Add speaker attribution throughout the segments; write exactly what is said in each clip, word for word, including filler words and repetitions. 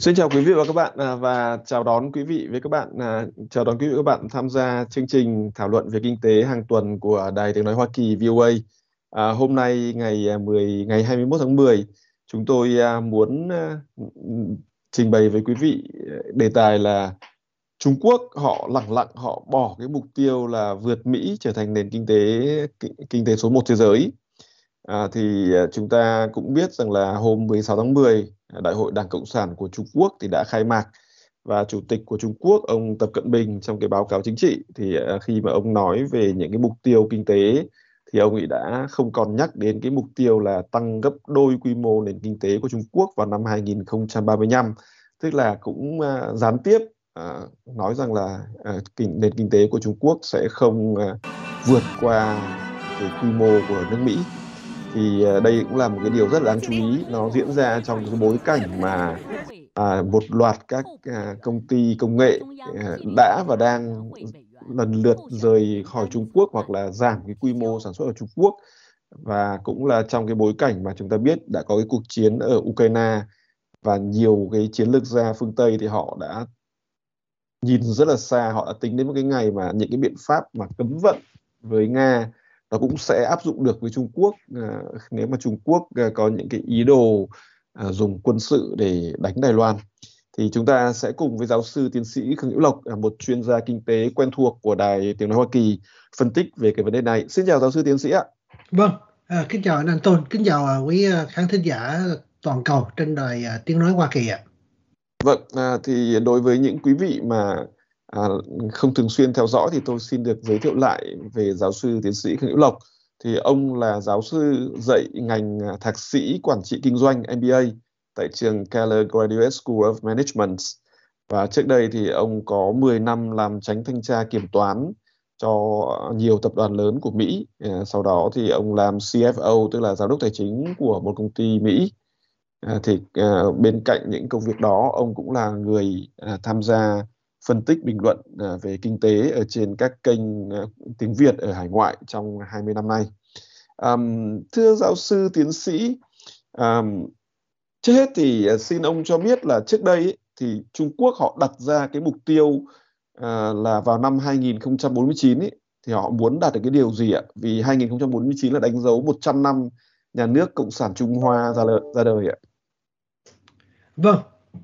Speaker 1: Xin chào quý vị và các bạn à, và chào đón quý vị với các bạn à, chào đón quý vị và các bạn tham gia chương trình thảo luận về kinh tế hàng tuần của Đài Tiếng nói Hoa Kỳ vê o a. À, hôm nay ngày à, mười ngày hai mươi mốt tháng mười, chúng tôi à, muốn à, trình bày với quý vị đề tài là Trung Quốc họ lẳng lặng họ bỏ cái mục tiêu là vượt Mỹ trở thành nền kinh tế kinh tế số một thế giới. À, thì à, chúng ta cũng biết rằng là hôm mười sáu tháng mười, à, Đại hội Đảng Cộng sản của Trung Quốc thì đã khai mạc, và Chủ tịch của Trung Quốc ông Tập Cận Bình trong cái báo cáo chính trị thì à, khi mà ông nói về những cái mục tiêu kinh tế thì ông ấy đã không còn nhắc đến cái mục tiêu là tăng gấp đôi quy mô nền kinh tế của Trung Quốc vào năm hai nghìn không trăm ba mươi lăm, tức là cũng à, gián tiếp à, nói rằng là à, kinh, nền kinh tế của Trung Quốc sẽ không à, vượt qua cái quy mô của nước Mỹ. Thì à, đây cũng là một cái điều rất là đáng chú ý, nó diễn ra trong cái bối cảnh mà à, một loạt các à, công ty công nghệ à, đã và đang lần lượt rời khỏi Trung Quốc hoặc là giảm cái quy mô sản xuất ở Trung Quốc, và cũng là trong cái bối cảnh mà chúng ta biết đã có cái cuộc chiến ở Ukraine, và nhiều cái chiến lược gia phương Tây thì họ đã nhìn rất là xa, họ đã tính đến một cái ngày mà những cái biện pháp mà cấm vận với Nga nó cũng sẽ áp dụng được với Trung Quốc à, nếu mà Trung Quốc à, có những cái ý đồ à, dùng quân sự để đánh Đài Loan. Thì chúng ta sẽ cùng với giáo sư tiến sĩ Khương Hữu Lộc, à, một chuyên gia kinh tế quen thuộc của Đài Tiếng nói Hoa Kỳ, phân tích về cái vấn đề này. Xin chào giáo sư tiến sĩ ạ.
Speaker 2: Vâng, à, kính chào anh Anton, kính chào à, quý à, khán thính giả toàn cầu trên đài à, Tiếng nói Hoa Kỳ ạ.
Speaker 1: Vâng, à, thì đối với những quý vị mà à, không thường xuyên theo dõi thì tôi xin được giới thiệu lại về giáo sư tiến sĩ Khương Hữu Lộc. Thì ông là giáo sư dạy ngành à, thạc sĩ quản trị kinh doanh M B A tại trường Keller Graduate School of Management. Và trước đây thì ông có mười năm làm chánh thanh tra kiểm toán cho nhiều tập đoàn lớn của Mỹ. À, sau đó thì ông làm C F O, tức là giám đốc tài chính của một công ty Mỹ. À, thì à, bên cạnh những công việc đó, ông cũng là người à, tham gia phân tích bình luận à, về kinh tế ở trên các kênh à, tiếng Việt ở hải ngoại trong hai mươi năm nay. À, thưa giáo sư tiến sĩ, à, trước hết thì à, xin ông cho biết là trước đây ấy, thì Trung Quốc họ đặt ra cái mục tiêu à, là vào năm hai nghìn không trăm bốn mươi chín ấy, thì họ muốn đạt được cái điều gì ạ? Vì hai nghìn không trăm bốn mươi chín là đánh dấu một trăm năm nhà nước Cộng sản Trung Hoa ra, lời, ra đời ạ.
Speaker 2: Vâng,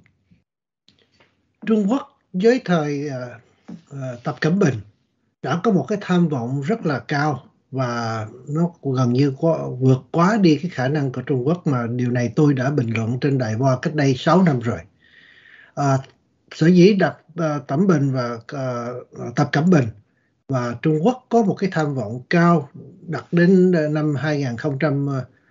Speaker 2: Trung Quốc dưới thời uh, uh, Tập Cận Bình đã có một cái tham vọng rất là cao, và nó gần như có vượt quá đi cái khả năng của Trung Quốc, mà điều này tôi đã bình luận trên đài Voa cách đây sáu năm rồi. À, sở dĩ đặt uh, Cận Bình và uh, Tập Cận Bình và Trung Quốc có một cái tham vọng cao đặt đến năm hai nghìn không trăm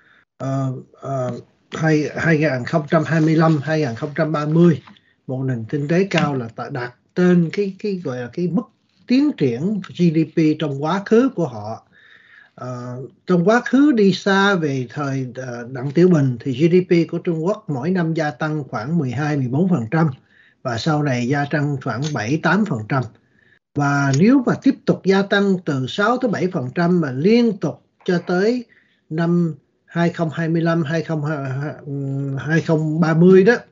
Speaker 2: hai mươi lăm hai nghìn không trăm ba mươi, một nền kinh tế cao là đạt trên cái cái gọi là cái mức tiến triển G D P trong quá khứ của họ. À, trong quá khứ đi xa về thời uh, Đặng Tiểu Bình thì G D P của Trung Quốc mỗi năm gia tăng khoảng mười hai mười bốn phần trăm, và sau này gia tăng khoảng bảy tám phần trăm. Và nếu mà tiếp tục gia tăng từ sáu tới bảy phần trăm mà liên tục cho tới năm hai nghìn không trăm hai mươi lăm hai nghìn không trăm ba mươi đó,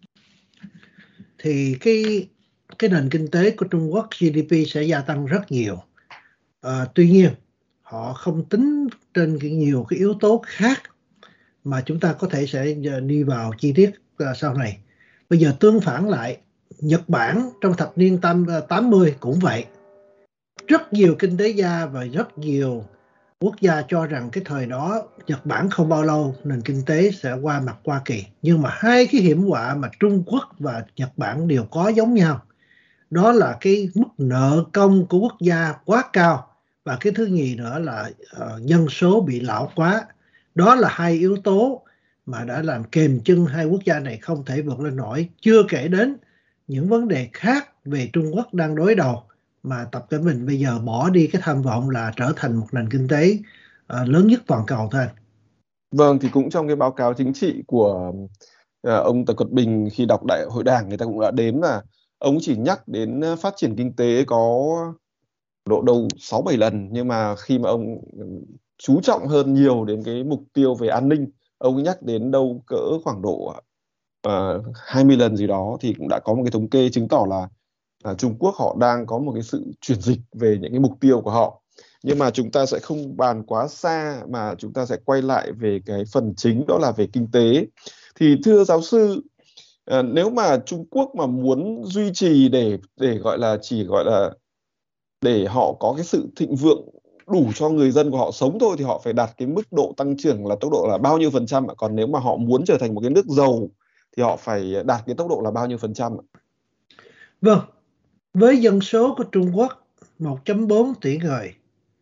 Speaker 2: thì cái cái nền kinh tế của Trung Quốc G D P sẽ gia tăng rất nhiều. À, tuy nhiên họ không tính trên cái nhiều cái yếu tố khác mà chúng ta có thể sẽ đi vào chi tiết uh, sau này. Bây giờ tương phản lại, Nhật Bản trong thập niên tám mươi cũng vậy. Rất nhiều kinh tế gia và rất nhiều quốc gia cho rằng cái thời đó Nhật Bản không bao lâu nền kinh tế sẽ qua mặt Hoa Kỳ. Nhưng mà hai cái hiểm họa mà Trung Quốc và Nhật Bản đều có giống nhau, đó là cái mức nợ công của quốc gia quá cao, và cái thứ nhì nữa là uh, dân số bị lão hóa. Đó là hai yếu tố mà đã làm kềm chân hai quốc gia này không thể vượt lên nổi, chưa kể đến những vấn đề khác về Trung Quốc đang đối đầu, mà Tập Cận Bình bây giờ bỏ đi cái tham vọng là trở thành một nền kinh tế uh, lớn nhất toàn cầu thôi.
Speaker 1: Vâng, thì cũng trong cái báo cáo chính trị của uh, ông Tập Cận Bình khi đọc Đại hội Đảng, người ta cũng đã đếm là ông chỉ nhắc đến phát triển kinh tế có độ đâu sáu bảy lần, nhưng mà khi mà ông chú trọng hơn nhiều đến cái mục tiêu về an ninh, ông nhắc đến đâu cỡ khoảng độ uh, hai mươi lần gì đó, thì cũng đã có một cái thống kê chứng tỏ là à, Trung Quốc họ đang có một cái sự chuyển dịch về những cái mục tiêu của họ. Nhưng mà chúng ta sẽ không bàn quá xa, mà chúng ta sẽ quay lại về cái phần chính, đó là về kinh tế. Thì thưa giáo sư, à, nếu mà Trung Quốc mà muốn duy trì để để gọi là chỉ gọi là để họ có cái sự thịnh vượng đủ cho người dân của họ sống thôi, thì họ phải đạt cái mức độ tăng trưởng là tốc độ là bao nhiêu phần trăm ạ? Còn nếu mà họ muốn trở thành một cái nước giàu thì họ phải đạt cái tốc độ là bao nhiêu phần trăm ạ?
Speaker 2: Vâng, với dân số của Trung Quốc một phẩy bốn tỷ người,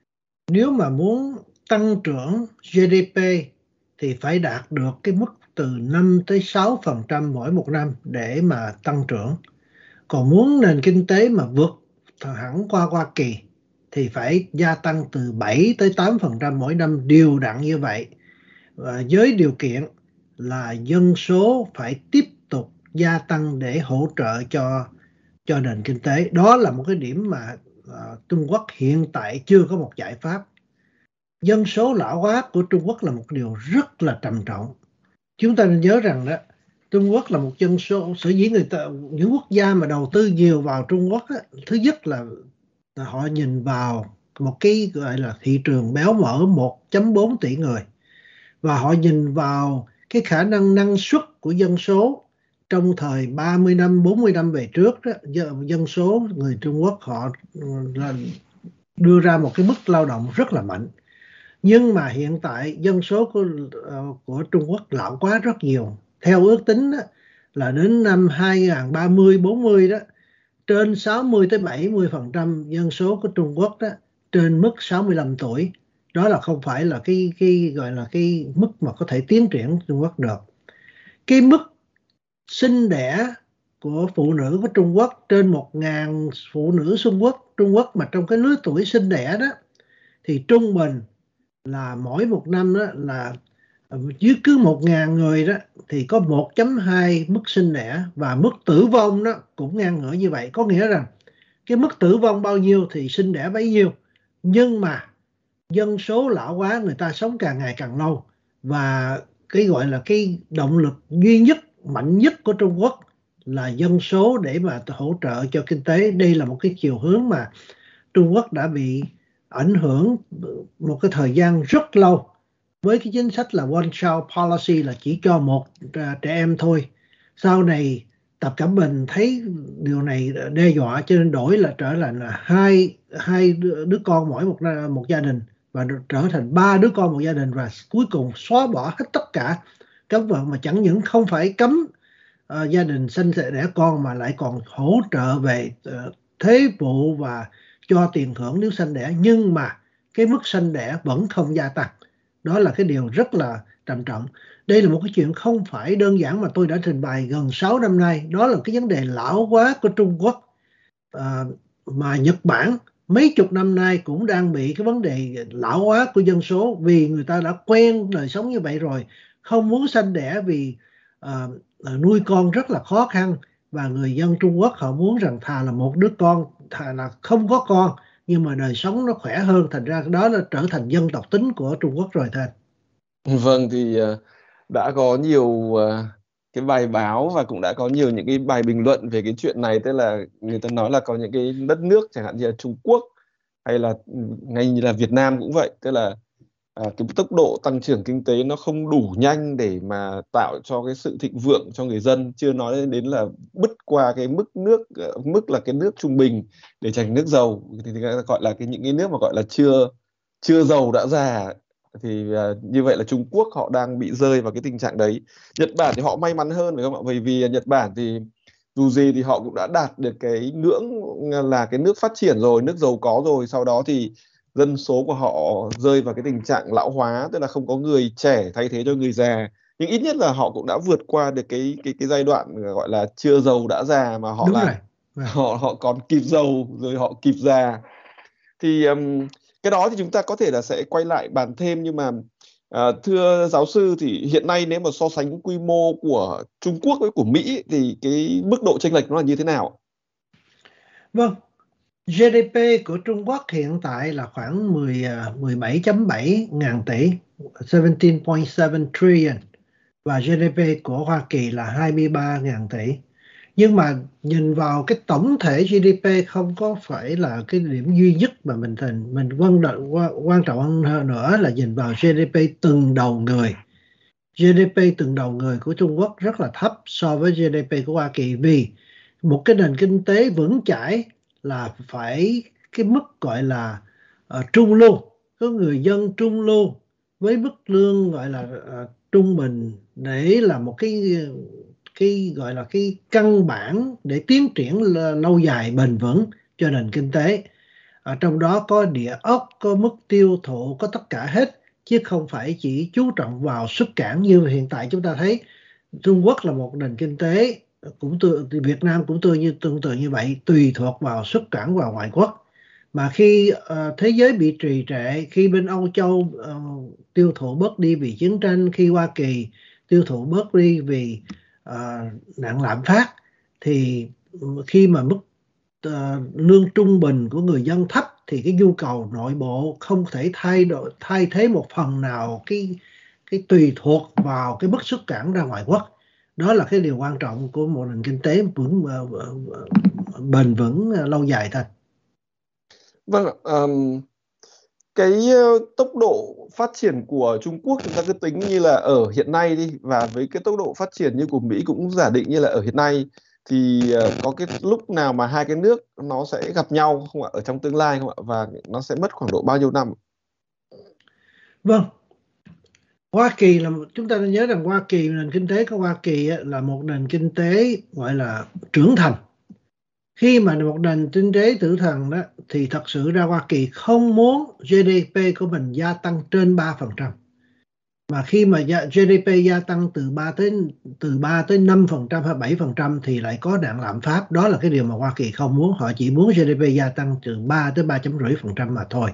Speaker 2: nếu mà muốn tăng trưởng giê đê pê thì phải đạt được cái mức từ năm tới sáu phần trăm mỗi một năm để mà tăng trưởng. Còn muốn nền kinh tế mà vượt hẳn qua Hoa Kỳ thì phải gia tăng từ bảy tới tám phần trăm mỗi năm đều đặn như vậy. Và với điều kiện là dân số phải tiếp tục gia tăng để hỗ trợ cho cho nền kinh tế. Đó là một cái điểm mà uh, Trung Quốc hiện tại chưa có một giải pháp. Dân số lão hóa của Trung Quốc là một điều rất là trầm trọng. Chúng ta nên nhớ rằng đó, Trung Quốc là một dân số, sở dĩ người ta, những quốc gia mà đầu tư nhiều vào Trung Quốc á, thứ nhất là, là họ nhìn vào một cái gọi là thị trường béo mỡ một phẩy bốn tỷ người, và họ nhìn vào cái khả năng năng suất của dân số. Trong thời ba mươi năm, bốn mươi năm về trước đó, dân số người Trung Quốc họ là đưa ra một cái mức lao động rất là mạnh. Nhưng mà hiện tại dân số của, uh, của Trung Quốc lão quá rất nhiều. Theo ước tính đó, là đến năm hai không ba mươi, bốn mươi đó, trên sáu mươi tới bảy mươi phần trăm dân số của Trung Quốc đó trên mức sáu mươi lăm tuổi. Đó là không phải là cái cái gọi là cái mức mà có thể tiến triển Trung Quốc được. Cái mức sinh đẻ của phụ nữ của Trung Quốc, trên một nghìn phụ nữ Trung Quốc Trung Quốc mà trong cái lứa tuổi sinh đẻ đó, thì trung bình là mỗi một năm đó là dưới cứ một nghìn người đó thì có một phẩy hai mức sinh đẻ, và mức tử vong đó cũng ngang ngửa như vậy. Có nghĩa rằng cái mức tử vong bao nhiêu thì sinh đẻ bấy nhiêu. Nhưng mà dân số lão hóa, người ta sống càng ngày càng lâu, và cái gọi là cái động lực duy nhất, mạnh nhất của Trung Quốc là dân số để mà hỗ trợ cho kinh tế. Đây là một cái chiều hướng mà Trung Quốc đã bị ảnh hưởng một cái thời gian rất lâu với cái chính sách là one child policy, là chỉ cho một trẻ em thôi. Sau này Tập Cận Bình thấy điều này đe dọa, cho nên đổi là trở lại là hai hai đứa con mỗi một một gia đình, và trở thành ba đứa con một gia đình, và cuối cùng xóa bỏ hết tất cả cấm vận, mà chẳng những không phải cấm uh, gia đình sinh đẻ con, mà lại còn hỗ trợ về uh, thuế vụ và cho tiền thưởng nếu sinh đẻ, nhưng mà cái mức sinh đẻ vẫn không gia tăng. Đó là cái điều rất là trầm trọng. Đây là một cái chuyện không phải đơn giản mà tôi đã trình bày gần sáu năm nay. Đó là cái vấn đề lão hóa của Trung Quốc, à, mà Nhật Bản mấy chục năm nay cũng đang bị cái vấn đề lão hóa của dân số, vì người ta đã quen đời sống như vậy rồi, không muốn sanh đẻ vì à, nuôi con rất là khó khăn. Và người dân Trung Quốc họ muốn rằng thà là một đứa con, thà là không có con, nhưng mà đời sống nó khỏe hơn. Thành ra đó là trở thành dân tộc tính của Trung Quốc rồi thôi.
Speaker 1: Vâng, thì uh, đã có nhiều uh, cái bài báo và cũng đã có nhiều những cái bài bình luận về cái chuyện này. Tức là người ta nói là có những cái đất nước chẳng hạn như là Trung Quốc, hay là ngay như là Việt Nam cũng vậy, tức là à, cái tốc độ tăng trưởng kinh tế nó không đủ nhanh để mà tạo cho cái sự thịnh vượng cho người dân, chưa nói đến là bứt qua cái mức nước mức là cái nước trung bình để thành nước giàu, thì người ta gọi là cái những cái nước mà gọi là chưa chưa giàu đã già. Thì à, như vậy là Trung Quốc họ đang bị rơi vào cái tình trạng đấy. Nhật Bản thì họ may mắn hơn phải không ạ? Bởi vì Nhật Bản thì dù gì thì họ cũng đã đạt được cái ngưỡng là cái nước phát triển rồi, nước giàu có rồi. Sau đó thì dân số của họ rơi vào cái tình trạng lão hóa, tức là không có người trẻ thay thế cho người già. Nhưng ít nhất là họ cũng đã vượt qua được cái cái cái giai đoạn gọi là chưa giàu đã già, mà họ
Speaker 2: Đúng
Speaker 1: là
Speaker 2: rồi. Vâng.
Speaker 1: họ họ còn kịp giàu rồi họ kịp già. Thì um, cái đó thì chúng ta có thể là sẽ quay lại bàn thêm. Nhưng mà à, thưa giáo sư, thì hiện nay nếu mà so sánh quy mô của Trung Quốc với của Mỹ thì cái mức độ chênh lệch nó là như thế nào?
Speaker 2: Vâng, giê đê pê của Trung Quốc hiện tại là khoảng mười, mười bảy phẩy bảy ngàn tỷ, mười bảy phẩy bảy trillion, và giê đê pê của Hoa Kỳ là hai mươi ba nghìn tỷ. Nhưng mà nhìn vào cái tổng thể giê đê pê không có phải là cái điểm duy nhất mà mình thành mình quan trọng quan trọng hơn nữa là nhìn vào giê đê pê từng đầu người. giê đê pê từng đầu người của Trung Quốc rất là thấp so với giê đê pê của Hoa Kỳ, vì một cái nền kinh tế vững chãi là phải cái mức gọi là uh, trung lưu, có người dân trung lưu với mức lương gọi là uh, trung bình, để là một cái cái gọi là cái căn bản để tiến triển lâu dài bền vững cho nền kinh tế. Ở trong đó có địa ốc, có mức tiêu thụ, có tất cả hết, chứ không phải chỉ chú trọng vào xuất cảng như hiện tại chúng ta thấy. Trung Quốc là một nền kinh tế cũng tự, Việt Nam cũng tương như tương tự như vậy, tùy thuộc vào xuất cảng vào ngoại quốc. Mà khi uh, thế giới bị trì trệ, khi bên Âu Châu uh, tiêu thụ bớt đi vì chiến tranh, khi Hoa Kỳ tiêu thụ bớt đi vì uh, nạn lạm phát, thì khi mà mức uh, lương trung bình của người dân thấp thì cái nhu cầu nội bộ không thể thay đổi thay thế một phần nào cái cái tùy thuộc vào cái mức xuất cảng ra ngoại quốc. Đó là cái điều quan trọng của một nền kinh tế vững uh, bền vững uh, lâu dài thôi.
Speaker 1: Vâng ạ. Um, cái tốc độ phát triển của Trung Quốc chúng ta cứ tính như là ở hiện nay đi, và với cái tốc độ phát triển như của Mỹ cũng giả định như là ở hiện nay, thì uh, có cái lúc nào mà hai cái nước nó sẽ gặp nhau không ạ, ở trong tương lai không ạ, và nó sẽ mất khoảng độ bao nhiêu năm?
Speaker 2: Vâng, Hoa Kỳ là, chúng ta nên nhớ rằng Hoa Kỳ, nền kinh tế của Hoa Kỳ là một nền kinh tế gọi là trưởng thành. Khi mà một nền kinh tế trưởng thành đó thì thật sự ra Hoa Kỳ không muốn giê đê pê của mình gia tăng trên ba phần trăm. Mà khi mà giê đê pê gia tăng từ ba tới từ ba tới năm phần trăm hay bảy phần trăm thì lại có nạn lạm phát. Đó là cái điều mà Hoa Kỳ không muốn. Họ chỉ muốn giê đê pê gia tăng từ ba tới ba phẩy năm phần trăm mà thôi.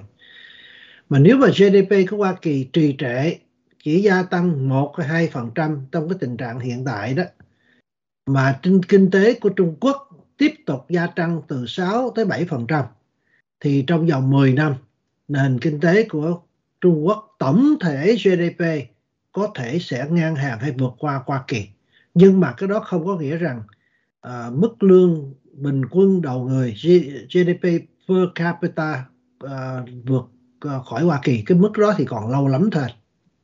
Speaker 2: Mà nếu mà giê đê pê của Hoa Kỳ trì trệ, chỉ gia tăng một hay hai phần trăm trong cái tình trạng hiện tại đó, mà trên kinh tế của Trung Quốc tiếp tục gia tăng từ sáu tới bảy phần trăm, thì trong vòng mười năm, nền kinh tế của Trung Quốc tổng thể giê đê pê có thể sẽ ngang hàng hay vượt qua Hoa Kỳ. Nhưng mà cái đó không có nghĩa rằng uh, mức lương bình quân đầu người giê đê pê per capita uh, vượt uh, khỏi Hoa Kỳ. Cái mức đó thì còn lâu lắm thôi.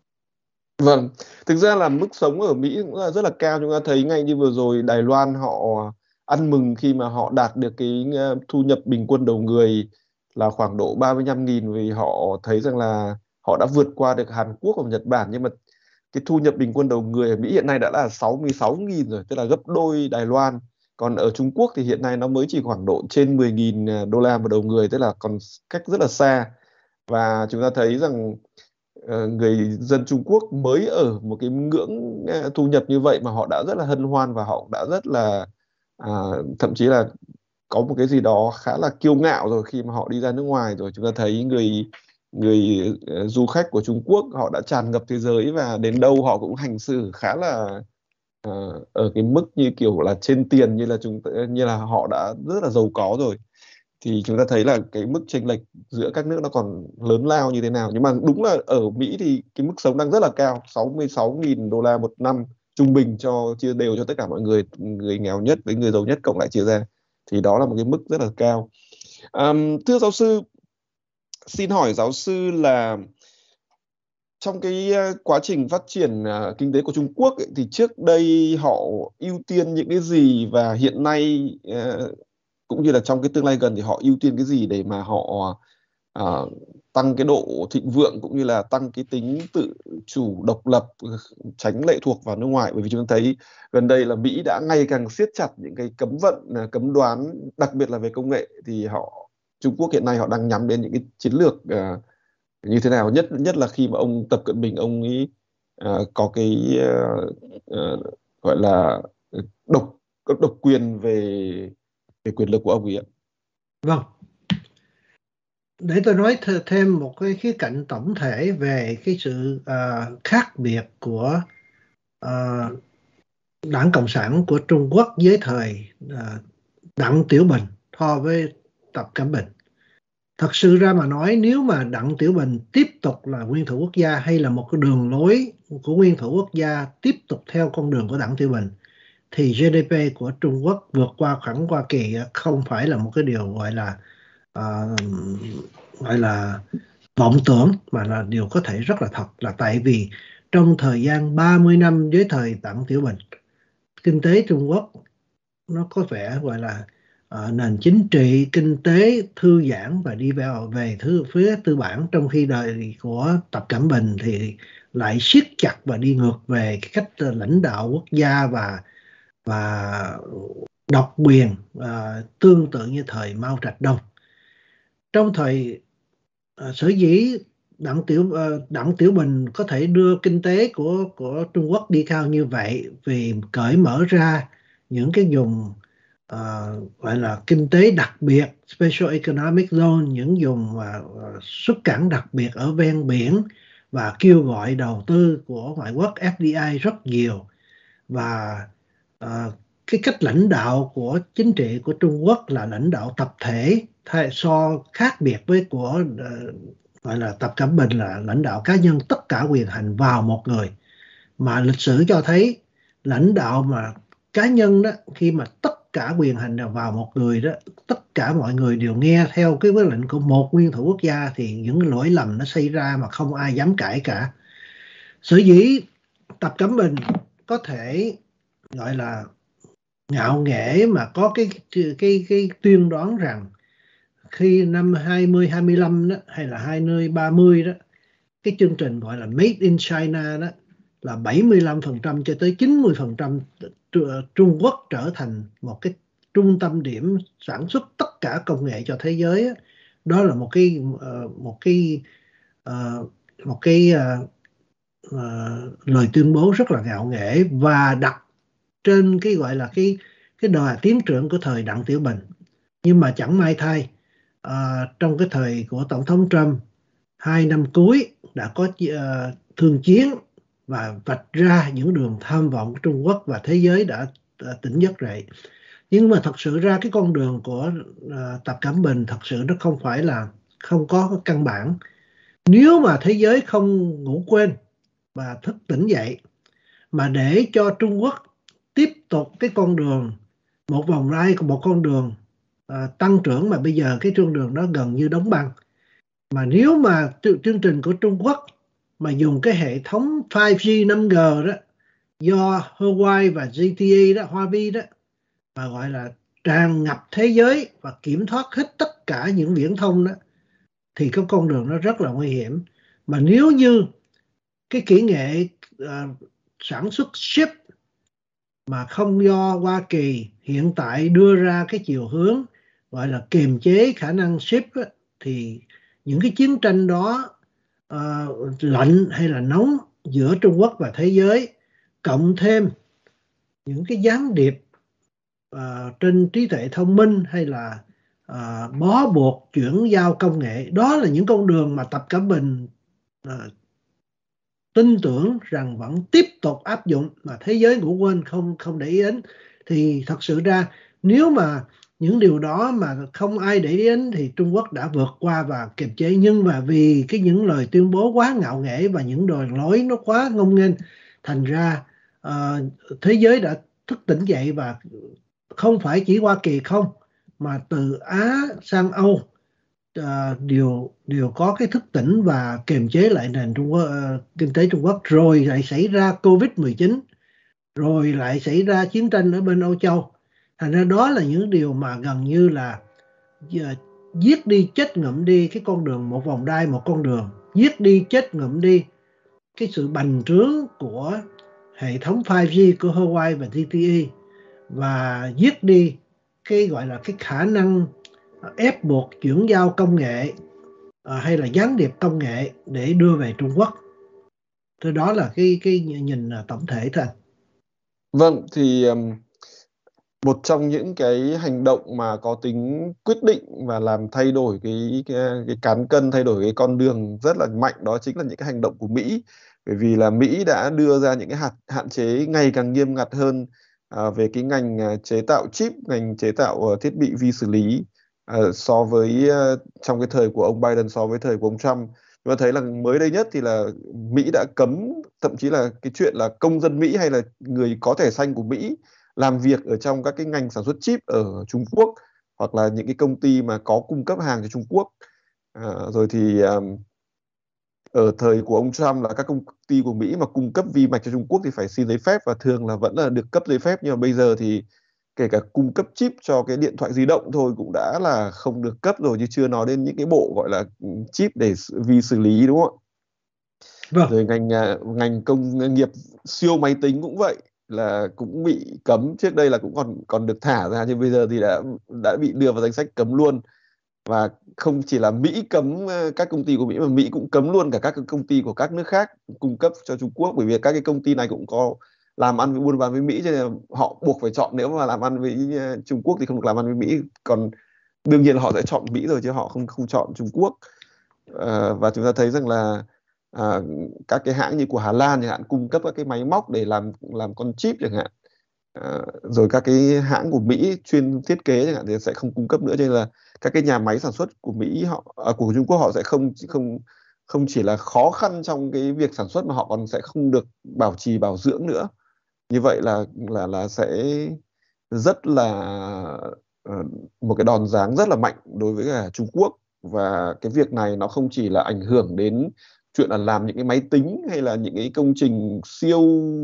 Speaker 1: Vâng, thực ra là mức sống ở Mỹ cũng là rất là cao. Chúng ta thấy ngay như vừa rồi Đài Loan họ ăn mừng khi mà họ đạt được cái thu nhập bình quân đầu người là khoảng độ ba mươi lăm nghìn, vì họ thấy rằng là họ đã vượt qua được Hàn Quốc và Nhật Bản. Nhưng mà cái thu nhập bình quân đầu người ở Mỹ hiện nay đã là sáu mươi sáu nghìn rồi, tức là gấp đôi Đài Loan. Còn ở Trung Quốc thì hiện nay nó mới chỉ khoảng độ trên mười nghìn đô la một đầu người, tức là còn cách rất là xa. Và chúng ta thấy rằng người dân Trung Quốc mới ở một cái ngưỡng thu nhập như vậy mà họ đã rất là hân hoan, và họ đã rất là à, thậm chí là có một cái gì đó khá là kiêu ngạo rồi khi mà họ đi ra nước ngoài rồi. Chúng ta thấy người người uh, du khách của Trung Quốc họ đã tràn ngập thế giới, và đến đâu họ cũng hành xử khá là uh, ở cái mức như kiểu là trên tiền, như là chúng như là họ đã rất là giàu có rồi. Thì chúng ta thấy là cái mức chênh lệch giữa các nước nó còn lớn lao như thế nào. Nhưng mà đúng là ở Mỹ thì cái mức sống đang rất là cao, sáu mươi sáu nghìn đô la một năm trung bình, cho chia đều cho tất cả mọi người, người nghèo nhất với người giàu nhất cộng lại chia ra, thì đó là một cái mức rất là cao. Um, thưa giáo sư, xin hỏi giáo sư là trong cái quá trình phát triển uh, kinh tế của Trung Quốc ấy, thì trước đây họ ưu tiên những cái gì, và hiện nay uh, cũng như là trong cái tương lai gần thì họ ưu tiên cái gì để mà họ uh, tăng cái độ thịnh vượng, cũng như là tăng cái tính tự chủ độc lập, tránh lệ thuộc vào nước ngoài? Bởi vì chúng ta thấy gần đây là Mỹ đã ngày càng siết chặt những cái cấm vận, cấm đoán, đặc biệt là về công nghệ. Thì họ Trung Quốc hiện nay họ đang nhắm đến những cái chiến lược uh, như thế nào, nhất nhất là khi mà ông Tập Cận Bình ông ấy uh, có cái uh, uh, gọi là độc độc quyền về về quyền lực của ông ấy ạ.
Speaker 2: Vâng, để tôi nói th- thêm một cái khía cạnh tổng thể về cái sự uh, khác biệt của uh, Đảng Cộng sản của Trung Quốc với thời uh, Đặng Tiểu Bình so với Tập Cận Bình. Thật sự ra mà nói, nếu mà Đặng Tiểu Bình tiếp tục là nguyên thủ quốc gia hay là một cái đường lối của nguyên thủ quốc gia tiếp tục theo con đường của Đặng Tiểu Bình thì giê đê pê của Trung Quốc vượt qua khoảng Hoa Kỳ không phải là một cái điều gọi là uh, gọi là vọng tưởng, mà là điều có thể rất là thật. Là tại vì trong thời gian ba mươi năm dưới thời Đặng Tiểu Bình, kinh tế Trung Quốc nó có vẻ gọi là uh, nền chính trị kinh tế thư giãn và đi vào về thứ phía tư bản, trong khi đời của Tập Cận Bình thì lại siết chặt và đi ngược về cái cách lãnh đạo quốc gia và và độc quyền, uh, tương tự như thời Mao Trạch Đông. Trong thời uh, sở dĩ Đặng Tiểu uh, Đặng Tiểu Bình có thể đưa kinh tế của của Trung Quốc đi cao như vậy vì cởi mở ra những cái vùng uh, gọi là kinh tế đặc biệt, special economic zone, những vùng uh, xuất cảng đặc biệt ở ven biển, và kêu gọi đầu tư của ngoại quốc ép đê i rất nhiều. Và uh, cái cách lãnh đạo của chính trị của Trung Quốc là lãnh đạo tập thể, thay so khác biệt với của uh, gọi là Tập Cận Bình là lãnh đạo cá nhân, tất cả quyền hành vào một người. Mà lịch sử cho thấy lãnh đạo mà cá nhân đó, khi mà tất cả quyền hành đều vào một người đó, tất cả mọi người đều nghe theo cái quyết định của một nguyên thủ quốc gia, thì những lỗi lầm nó xảy ra mà không ai dám cãi cả. Sở dĩ Tập Cận Bình có thể gọi là ngạo nghễ mà có cái cái cái, cái tuyên đoán rằng khi năm hai mươi hai mươi lăm đó, hay là hai mươi ba mươi đó, cái chương trình gọi là Made in China đó là bảy mươi lăm phần trăm cho tới chín mươi phần trăm Trung Quốc trở thành một cái trung tâm điểm sản xuất tất cả công nghệ cho thế giới đó, đó là một cái uh, một cái uh, một cái uh, uh, lời tuyên bố rất là ngạo nghễ và đặt trên cái gọi là cái cái đà tiến trưởng của thời Đặng Tiểu Bình. Nhưng mà chẳng may thay, uh, trong cái thời của Tổng thống Trump, hai năm cuối đã có uh, thương chiến và vạch ra những đường tham vọng của Trung Quốc, và thế giới đã uh, tỉnh giấc dậy. Nhưng mà thật sự ra cái con đường của uh, Tập Cận Bình thật sự nó không phải là không có căn bản. Nếu mà thế giới không ngủ quên và thức tỉnh dậy, mà để cho Trung Quốc tiếp tục cái con đường một vòng rai của một con đường uh, tăng trưởng, mà bây giờ cái con đường đó gần như đóng băng. Mà nếu mà chương trình của Trung Quốc mà dùng cái hệ thống năm G năm G đó do Huawei và giê tê e đó, Huawei đó, mà gọi là tràn ngập thế giới và kiểm soát hết tất cả những viễn thông đó, thì cái con đường nó rất là nguy hiểm. Mà nếu như cái kỹ nghệ uh, sản xuất chip mà không do Hoa Kỳ hiện tại đưa ra cái chiều hướng gọi là kiềm chế khả năng chip á, thì những cái chiến tranh đó uh, lạnh hay là nóng giữa Trung Quốc và thế giới, cộng thêm những cái gián điệp uh, trên trí tuệ thông minh hay là uh, bó buộc chuyển giao công nghệ, đó là những con đường mà Tập Cận Bình uh, tin tưởng rằng vẫn tiếp tục áp dụng, mà thế giới ngủ quên không không để ý đến. Thì thật sự ra nếu mà những điều đó mà không ai để ý đến thì Trung Quốc đã vượt qua và kiềm chế. Nhưng mà vì cái những lời tuyên bố quá ngạo nghễ và những đường lối nó quá ngông nghênh, thành ra uh, thế giới đã thức tỉnh dậy, và không phải chỉ Hoa Kỳ không, mà từ Á sang Âu uh, đều đều có cái thức tỉnh và kiềm chế lại nền Trung Quốc, uh, kinh tế Trung Quốc. Rồi lại xảy ra Covid mười chín, rồi lại xảy ra chiến tranh ở bên Âu Châu. Thành ra đó là những điều mà gần như là uh, giết đi chết ngụm đi cái con đường một vòng đai một con đường, giết đi chết ngụm đi cái sự bành trướng của hệ thống năm G của Huawei và giê tê e, và giết đi cái gọi là cái khả năng ép buộc chuyển giao công nghệ à, hay là gián điệp công nghệ để đưa về Trung Quốc. Thì đó là cái cái nhìn tổng thể thôi.
Speaker 1: Vâng, thì um, một trong những cái hành động mà có tính quyết định và làm thay đổi cái, cái cái cán cân, thay đổi cái con đường rất là mạnh, đó chính là những cái hành động của Mỹ. Bởi vì là Mỹ đã đưa ra những cái hạn hạn chế ngày càng nghiêm ngặt hơn à, về cái ngành à, chế tạo chip, ngành chế tạo uh, thiết bị vi xử lý uh, so với uh, trong cái thời của ông Biden so với thời của ông Trump. Chúng ta thấy là mới đây nhất thì là Mỹ đã cấm, thậm chí là cái chuyện là công dân Mỹ hay là người có thẻ xanh của Mỹ làm việc ở trong các cái ngành sản xuất chip ở Trung Quốc, hoặc là những cái công ty mà có cung cấp hàng cho Trung Quốc. À, rồi thì um, ở thời của ông Trump là các công ty của Mỹ mà cung cấp vi mạch cho Trung Quốc thì phải xin giấy phép, và thường là vẫn là được cấp giấy phép. Nhưng mà bây giờ thì kể cả cung cấp chip cho cái điện thoại di động thôi cũng đã là không được cấp rồi, chứ chưa nói đến những cái bộ gọi là chip để vi xử lý, đúng không ạ?
Speaker 2: Vâng.
Speaker 1: Rồi ngành ngành công nghiệp siêu máy tính cũng vậy, là cũng bị cấm. Trước đây là cũng còn còn được thả ra, nhưng bây giờ thì đã đã bị đưa vào danh sách cấm luôn. Và không chỉ là Mỹ cấm các công ty của Mỹ, mà Mỹ cũng cấm luôn cả các công ty của các nước khác cung cấp cho Trung Quốc, bởi vì các cái công ty này cũng có làm ăn với buôn bán với Mỹ, cho nên là họ buộc phải chọn. Nếu mà làm ăn với Trung Quốc thì không được làm ăn với Mỹ, còn đương nhiên là họ sẽ chọn Mỹ rồi, chứ họ không không chọn Trung Quốc. À, và chúng ta thấy rằng là à, các cái hãng như của Hà Lan chẳng hạn cung cấp các cái máy móc để làm làm con chip chẳng hạn. À, rồi các cái hãng của Mỹ chuyên thiết kế chẳng hạn thì sẽ không cung cấp nữa, cho nên là các cái nhà máy sản xuất của Mỹ họ à, của Trung Quốc họ sẽ không không không chỉ là khó khăn trong cái việc sản xuất, mà họ còn sẽ không được bảo trì bảo dưỡng nữa. Như vậy là là là sẽ rất là uh, một cái đòn giáng rất là mạnh đối với cả Trung Quốc. Và cái việc này nó không chỉ là ảnh hưởng đến chuyện là làm những cái máy tính hay là những cái công trình siêu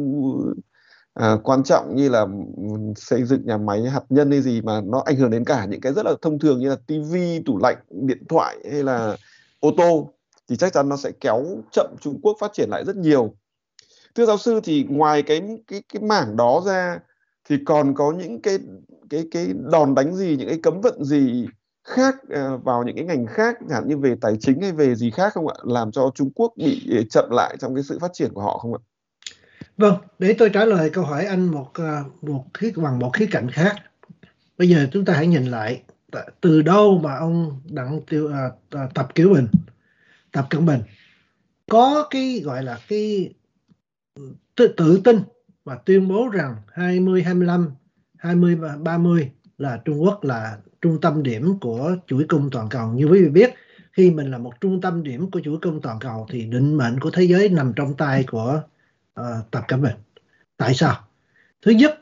Speaker 1: À, quan trọng như là xây dựng nhà máy hạt nhân hay gì, mà nó ảnh hưởng đến cả những cái rất là thông thường như là tivi, tủ lạnh, điện thoại hay là ô tô, thì chắc chắn nó sẽ kéo chậm Trung Quốc phát triển lại rất nhiều. Thưa giáo sư, thì ngoài cái cái cái mảng đó ra thì còn có những cái cái cái đòn đánh gì, những cái cấm vận gì khác à, vào những cái ngành khác, chẳng hạn như về tài chính hay về gì khác không ạ, làm cho Trung Quốc bị chậm lại trong cái sự phát triển của họ không ạ?
Speaker 2: Vâng, để tôi trả lời câu hỏi anh một một khía bằng một khía cạnh khác. Bây giờ chúng ta hãy nhìn lại từ đâu mà ông Đặng Tiêu à, Tập Kiểu Bình, Tập Cận Bình có cái gọi là cái tự, tự tin và tuyên bố rằng hai mươi hai mươi lăm, hai mươi và ba mươi là Trung Quốc là trung tâm điểm của chuỗi cung toàn cầu. Như quý vị biết, khi mình là một trung tâm điểm của chuỗi cung toàn cầu thì định mệnh của thế giới nằm trong tay của uh, Tập Cận Bình. Tại sao? Thứ nhất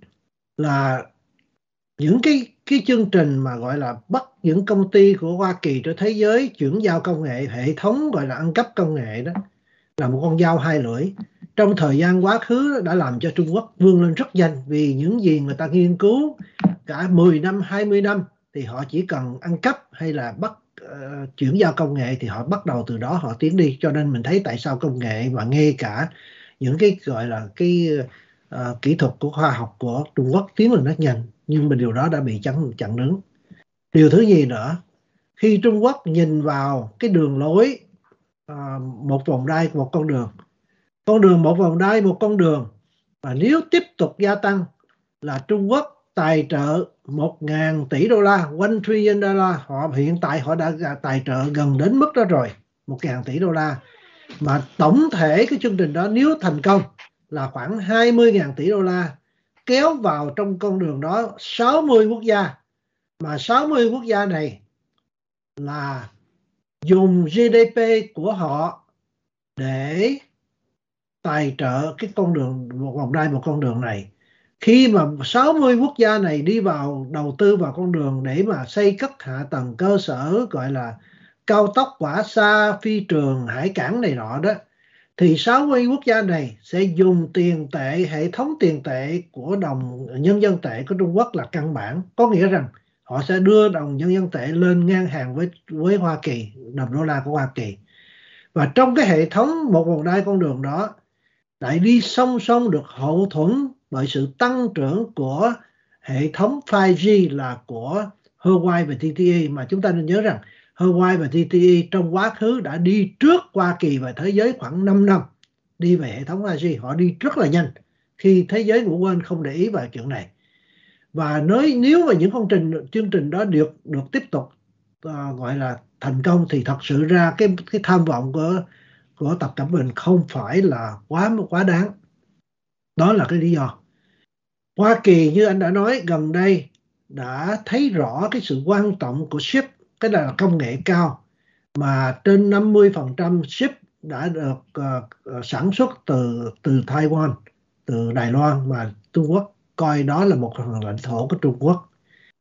Speaker 2: là những cái cái chương trình mà gọi là bắt những công ty của Hoa Kỳ cho thế giới chuyển giao công nghệ, hệ thống gọi là ăn cắp công nghệ đó, là một con dao hai lưỡi. Trong thời gian quá khứ đã làm cho Trung Quốc vươn lên rất nhanh, vì những gì người ta nghiên cứu cả mười năm, hai mươi năm thì họ chỉ cần ăn cắp hay là bắt uh, chuyển giao công nghệ thì họ bắt đầu từ đó họ tiến đi. Cho nên mình thấy tại sao công nghệ và ngay cả những cái gọi là cái uh, kỹ thuật của khoa học của Trung Quốc tiến lên rất nhanh, nhưng mà điều đó đã bị chặn chặn đứng. Điều thứ nhì nữa, khi Trung Quốc nhìn vào cái đường lối uh, một vòng đai một con đường, con đường một vòng đai một con đường, và nếu tiếp tục gia tăng là Trung Quốc tài trợ một ngàn tỷ đô la, one trillion dollar, họ hiện tại họ đã tài trợ gần đến mức đó rồi, một ngàn tỷ đô la, mà tổng thể cái chương trình đó nếu thành công là khoảng hai mươi ngàn tỷ đô la, kéo vào trong con đường đó sáu mươi quốc gia, mà sáu mươi quốc gia này là dùng giê đê pê của họ để tài trợ cái con đường một vòng đai một con đường này. Khi mà sáu mươi quốc gia này đi vào đầu tư vào con đường để mà xây cất hạ tầng cơ sở gọi là cao tốc, quả xa, phi trường, hải cảng này nọ đó, thì sáu mươi quốc gia này sẽ dùng tiền tệ, hệ thống tiền tệ của đồng nhân dân tệ của Trung Quốc là căn bản. Có nghĩa rằng họ sẽ đưa đồng nhân dân tệ lên ngang hàng với với Hoa Kỳ, đồng đô la của Hoa Kỳ. Và trong cái hệ thống một vòng đai con đường đó lại đi song song được hậu thuẫn bởi sự tăng trưởng của hệ thống năm G là của Huawei và tê tê e, mà chúng ta nên nhớ rằng Huawei và tê tê e trong quá khứ đã đi trước Hoa Kỳ và thế giới khoảng năm năm đi về hệ thống năm G. Họ đi rất là nhanh khi thế giới ngủ quên không để ý vào chuyện này. Và nếu, nếu mà những công trình chương trình đó được được tiếp tục uh, gọi là thành công thì thật sự ra cái cái tham vọng của của Tập Cận Bình không phải là quá quá đáng. Đó là cái lý do. Hoa Kỳ như anh đã nói gần đây đã thấy rõ cái sự quan trọng của chip, cái là công nghệ cao, mà trên năm mươi phần trăm chip đã được uh, sản xuất từ từ Taiwan, từ Đài Loan, mà Trung Quốc coi đó là một phần lãnh thổ của Trung Quốc.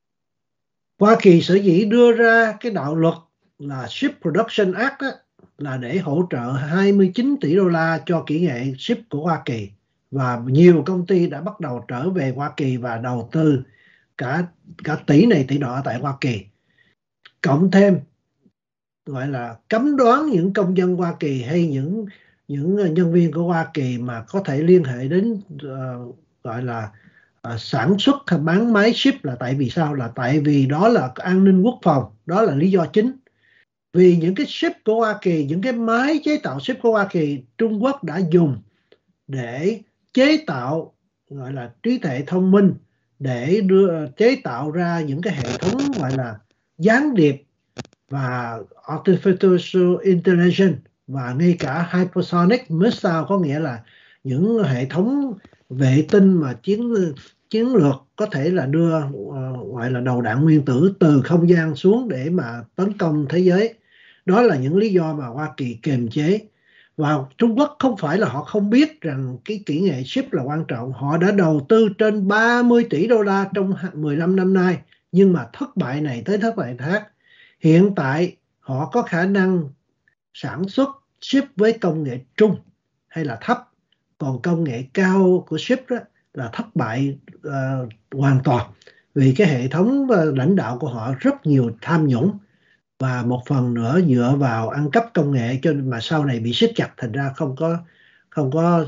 Speaker 2: Hoa Kỳ sở dĩ đưa ra cái đạo luật là Chip Production Act đó, là để hỗ trợ hai mươi chín tỷ đô la cho kỹ nghệ chip của Hoa Kỳ, và nhiều công ty đã bắt đầu trở về Hoa Kỳ và đầu tư cả cả tỷ này tỷ nọ tại Hoa Kỳ. Cộng thêm gọi là cấm đoán những công dân Hoa Kỳ hay những những nhân viên của Hoa Kỳ mà có thể liên hệ đến uh, gọi là uh, sản xuất hay bán máy chip, là tại vì sao? Là tại vì đó là an ninh quốc phòng, đó là lý do chính. Vì những cái chip của Hoa Kỳ, những cái máy chế tạo chip của Hoa Kỳ, Trung Quốc đã dùng để chế tạo gọi là trí tuệ thông minh, để đưa chế tạo ra những cái hệ thống gọi là gián điệp và artificial intelligence, và ngay cả hypersonic missile, có nghĩa là những hệ thống vệ tinh mà chiến chiến lược có thể là đưa uh, gọi là đầu đạn nguyên tử từ không gian xuống để mà tấn công thế giới. Đó là những lý do mà Hoa Kỳ kiềm chế. Và Trung Quốc không phải là họ không biết rằng cái kỹ nghệ chip là quan trọng. Họ đã đầu tư trên ba mươi tỷ đô la trong mười lăm năm nay, nhưng mà thất bại này tới thất bại khác. Hiện tại họ có khả năng sản xuất chip với công nghệ trung hay là thấp, còn công nghệ cao của chip đó là thất bại uh, hoàn toàn, vì cái hệ thống uh, lãnh đạo của họ rất nhiều tham nhũng, và một phần nữa dựa vào ăn cắp công nghệ, cho nên mà sau này bị siết chặt, thành ra không có không có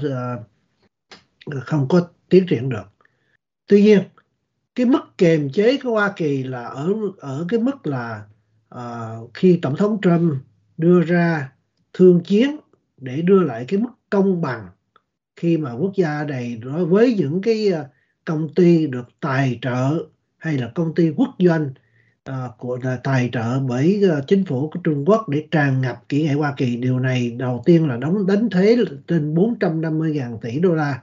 Speaker 2: uh, không có tiến triển được. Tuy nhiên cái mức kiềm chế của Hoa Kỳ là ở ở cái mức là uh, khi Tổng thống Trump đưa ra thương chiến để đưa lại cái mức công bằng, khi mà quốc gia này đối với những cái công ty được tài trợ hay là công ty quốc doanh uh, của là tài trợ bởi uh, chính phủ của Trung Quốc để tràn ngập kỹ nghệ Hoa Kỳ. Điều này đầu tiên là đóng đánh thuế trên bốn trăm năm mươi nghìn tỷ đô la,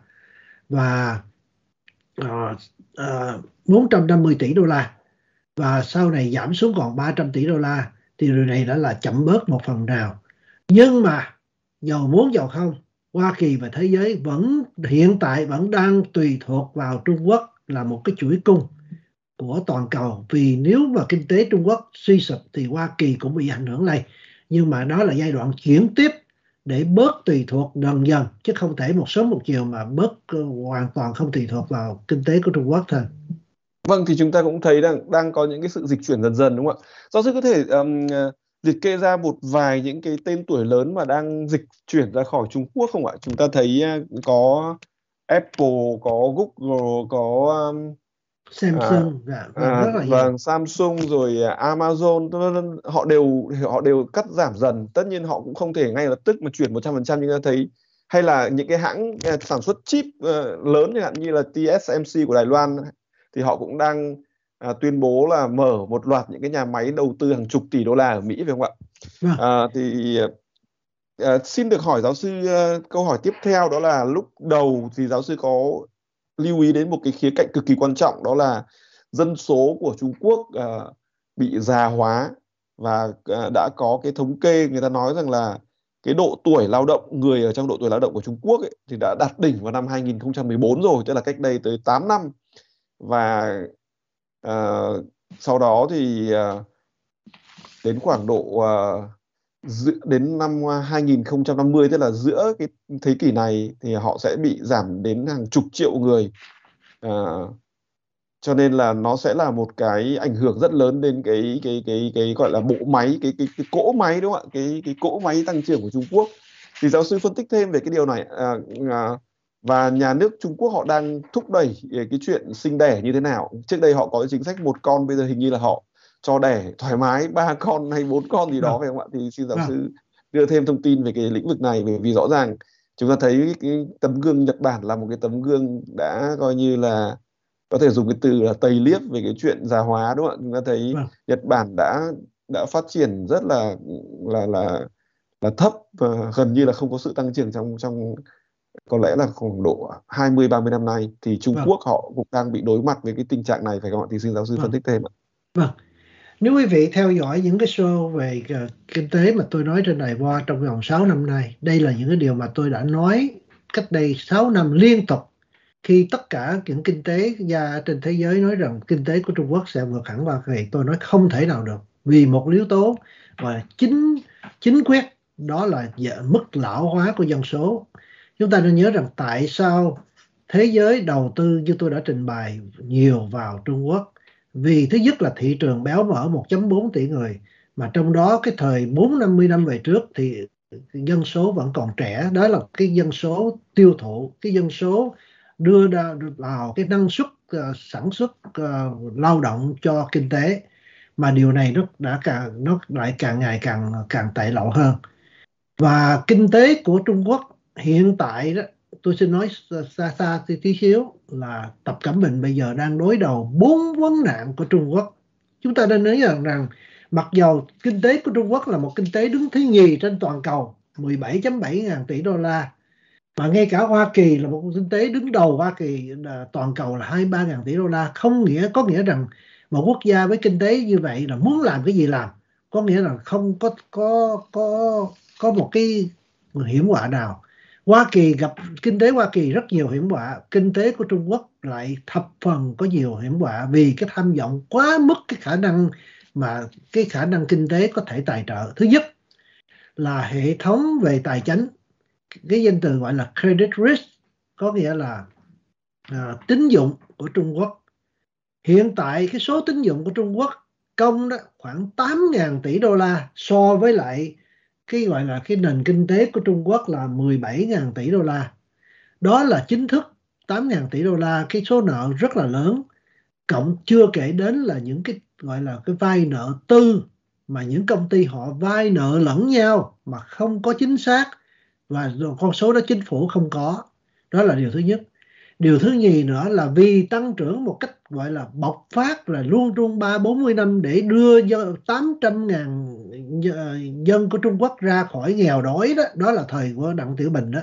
Speaker 2: và uh, uh, bốn trăm năm mươi tỷ đô la, và sau này giảm xuống còn ba trăm tỷ đô la, thì điều này đã là chậm bớt một phần nào. Nhưng mà dầu muốn dầu không, Hoa Kỳ và thế giới vẫn hiện tại vẫn đang tùy thuộc vào Trung Quốc là một cái chuỗi cung của toàn cầu. Vì nếu mà kinh tế Trung Quốc suy sụp thì Hoa Kỳ cũng bị ảnh hưởng này. Nhưng mà đó là giai đoạn chuyển tiếp để bớt tùy thuộc dần dần, chứ không thể một sớm một chiều mà bớt uh, hoàn toàn không tùy thuộc vào kinh tế của Trung Quốc thôi.
Speaker 1: Vâng, thì chúng ta cũng thấy đang đang có những cái sự dịch chuyển dần dần, đúng không ạ? Giáo sư có thể um, liệt kê ra một vài những cái tên tuổi lớn mà đang dịch chuyển ra khỏi Trung Quốc không ạ? Chúng ta thấy có Apple, có Google, có um,
Speaker 2: Samsung,
Speaker 1: à,
Speaker 2: dạ,
Speaker 1: à,
Speaker 2: rất là nhiều.
Speaker 1: và Samsung rồi Amazon, họ đều họ đều cắt giảm dần. Tất nhiên họ cũng không thể ngay lập tức mà chuyển một trăm phần trăm như ta thấy. Hay là những cái hãng sản xuất chip uh, lớn chẳng hạn như là T S M C của Đài Loan, thì họ cũng đang à, tuyên bố là mở một loạt những cái nhà máy đầu tư hàng chục tỷ đô la ở Mỹ, phải không ạ?
Speaker 2: Vâng.
Speaker 1: À, thì à, xin được hỏi giáo sư à, câu hỏi tiếp theo, đó là lúc đầu thì giáo sư có lưu ý đến một cái khía cạnh cực kỳ quan trọng, đó là dân số của Trung Quốc à, bị già hóa, và à, đã có cái thống kê người ta nói rằng là cái độ tuổi lao động, người ở trong độ tuổi lao động của Trung Quốc ấy, thì đã đạt đỉnh vào năm hai nghìn không trăm mười bốn rồi, tức là cách đây tới tám năm. Và uh, sau đó thì uh, đến khoảng độ uh, giữa, đến năm hai nghìn không trăm năm mươi, tức là giữa cái thế kỷ này, thì họ sẽ bị giảm đến hàng chục triệu người. Uh, cho nên là nó sẽ là một cái ảnh hưởng rất lớn đến cái cái cái cái gọi là bộ máy, cái cái cái cỗ máy, đúng không ạ? Cái cái cỗ máy tăng trưởng của Trung Quốc. Thì giáo sư phân tích thêm về cái điều này. Uh, uh, Và nhà nước Trung Quốc họ đang thúc đẩy cái chuyện sinh đẻ như thế nào? Trước đây họ có cái chính sách một con, bây giờ hình như là họ cho đẻ thoải mái ba con hay bốn con gì đó, phải không ạ? Thì xin giáo sư đưa thêm thông tin về cái lĩnh vực này, bởi vì rõ ràng chúng ta thấy cái tấm gương Nhật Bản là một cái tấm gương đã coi như là có thể dùng cái từ là tầy liếp về cái chuyện già hóa, đúng không ạ? Chúng ta thấy vâng. Nhật Bản đã đã phát triển rất là là là là thấp, và gần như là không có sự tăng trưởng trong trong có lẽ là khoảng độ hai mươi ba mươi năm nay, thì Trung vâng. Quốc họ cũng đang bị đối mặt với cái tình trạng này, phải không ạ? Thì xin giáo sư vâng. phân tích thêm ạ.
Speaker 2: Vâng. Nếu quý vị theo dõi những cái show về uh, kinh tế mà tôi nói trên đài Voa trong vòng sáu năm nay, đây là những cái điều mà tôi đã nói cách đây sáu năm liên tục, khi tất cả những kinh tế gia trên thế giới nói rằng kinh tế của Trung Quốc sẽ vượt hẳn Hoa Kỳ. Tôi nói không thể nào được, vì một yếu tố và chính chính quyết, đó là mức lão hóa của dân số. Chúng ta nên nhớ rằng tại sao thế giới đầu tư, như tôi đã trình bày, nhiều vào Trung Quốc. Vì thứ nhất là thị trường béo bở một phẩy bốn tỷ người, mà trong đó cái thời bốn năm mươi năm về trước thì dân số vẫn còn trẻ. Đó là cái dân số tiêu thụ, cái dân số đưa ra vào cái năng suất uh, sản xuất uh, lao động cho kinh tế, mà điều này nó đã càng nó lại càng ngày càng càng tệ lậu hơn. Và kinh tế của Trung Quốc hiện tại đó, tôi xin nói xa xa tí xíu, là Tập Cận Bình bây giờ đang đối đầu bốn vấn nạn của Trung Quốc. Chúng ta nên nói rằng, rằng mặc dầu kinh tế của Trung Quốc là một kinh tế đứng thứ nhì trên toàn cầu, mười bảy phẩy bảy ngàn tỷ đô la, mà ngay cả Hoa Kỳ là một kinh tế đứng đầu, Hoa Kỳ là toàn cầu là hai mươi ba ngàn tỷ đô la, không nghĩa có nghĩa rằng một quốc gia với kinh tế như vậy là muốn làm cái gì làm, có nghĩa là không có có có có một cái hiểm họa nào. Hoa Kỳ gặp kinh tế Hoa Kỳ rất nhiều hiểm họa, kinh tế của Trung Quốc lại thập phần có nhiều hiểm họa, vì cái tham vọng quá mức cái khả năng mà cái khả năng kinh tế có thể tài trợ. Thứ nhất là hệ thống về tài chính, cái danh từ gọi là credit risk, có nghĩa là à, tín dụng của Trung Quốc. Hiện tại cái số tín dụng của Trung Quốc công đó khoảng tám ngàn tỷ đô la, so với lại cái gọi là cái nền kinh tế của Trung Quốc là mười bảy ngàn tỷ đô la. Đó là chính thức tám ngàn tỷ đô la, cái số nợ rất là lớn. Cộng chưa kể đến là những cái gọi là cái vay nợ tư, mà những công ty họ vay nợ lẫn nhau mà không có chính xác, và con số đó chính phủ không có. Đó là điều thứ nhất. Điều thứ nhì nữa là vì tăng trưởng một cách gọi là bộc phát, là luôn luôn ba bốn mươi năm để đưa tám trăm ngàn dân của Trung Quốc ra khỏi nghèo đói đó, đó là thời của Đặng Tiểu Bình đó.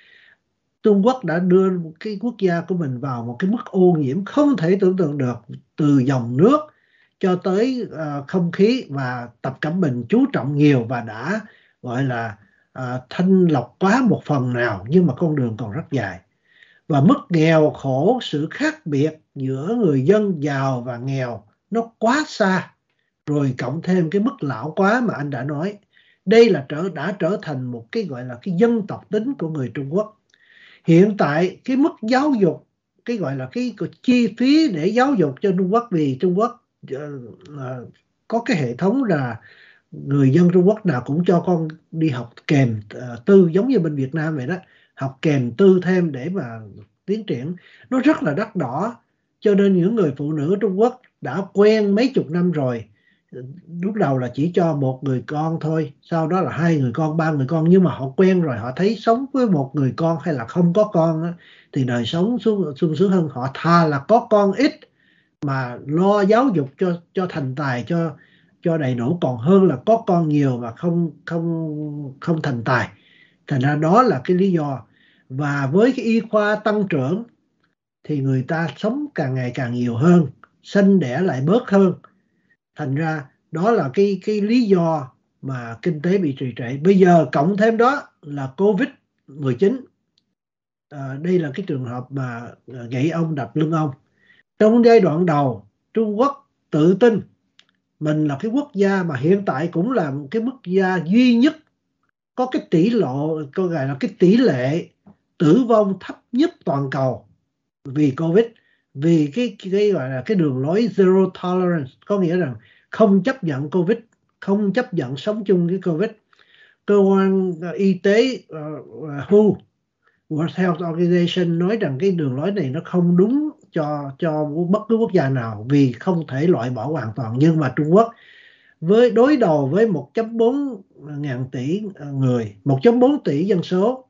Speaker 2: Trung Quốc đã đưa cái quốc gia của mình vào một cái mức ô nhiễm không thể tưởng tượng được, từ dòng nước cho tới uh, không khí, và Tập Cận Bình chú trọng nhiều và đã gọi là uh, thanh lọc quá một phần nào, nhưng mà con đường còn rất dài. Và mức nghèo khổ, sự khác biệt giữa người dân giàu và nghèo nó quá xa, rồi cộng thêm cái mức lão quá mà anh đã nói, đây là trở đã trở thành một cái gọi là cái dân tộc tính của người Trung Quốc. Hiện tại cái mức giáo dục, cái gọi là cái, cái chi phí để giáo dục cho Trung Quốc, vì Trung Quốc uh, uh, có cái hệ thống là người dân Trung Quốc nào cũng cho con đi học kèm uh, tư, giống như bên Việt Nam vậy đó, học kèm tư thêm để mà tiến triển. Nó rất là đắt đỏ, cho nên những người phụ nữ Trung Quốc đã quen mấy chục năm rồi. Lúc đầu là chỉ cho một người con thôi, sau đó là hai người con, ba người con, nhưng mà họ quen rồi, họ thấy sống với một người con hay là không có con á, thì đời sống sung sướng hơn. Họ thà là có con ít mà lo giáo dục cho cho thành tài, cho cho đầy đủ, còn hơn là có con nhiều mà không không không thành tài. Thành ra đó là cái lý do. Và với cái y khoa tăng trưởng thì người ta sống càng ngày càng nhiều hơn, sinh đẻ lại bớt hơn. Thành ra đó là cái cái lý do mà kinh tế bị trì trệ. Bây giờ cộng thêm đó là Covid mười chín. À, đây là cái trường hợp mà gậy ông đập lưng ông. Trong giai đoạn đầu, Trung Quốc tự tin mình là cái quốc gia mà hiện tại cũng là cái quốc gia duy nhất có cái tỷ lộ, có gọi là cái tỷ lệ tử vong thấp nhất toàn cầu vì Covid, vì cái cái gọi là cái đường lối zero tolerance, có nghĩa rằng không chấp nhận Covid, không chấp nhận sống chung với Covid. Cơ quan y tế uh, W H O, World Health Organization, nói rằng cái đường lối này nó không đúng cho cho bất cứ quốc gia nào, vì không thể loại bỏ hoàn toàn. Nhưng mà Trung Quốc với đối đầu với một phẩy bốn ngàn tỷ người, một phẩy bốn tỷ dân số,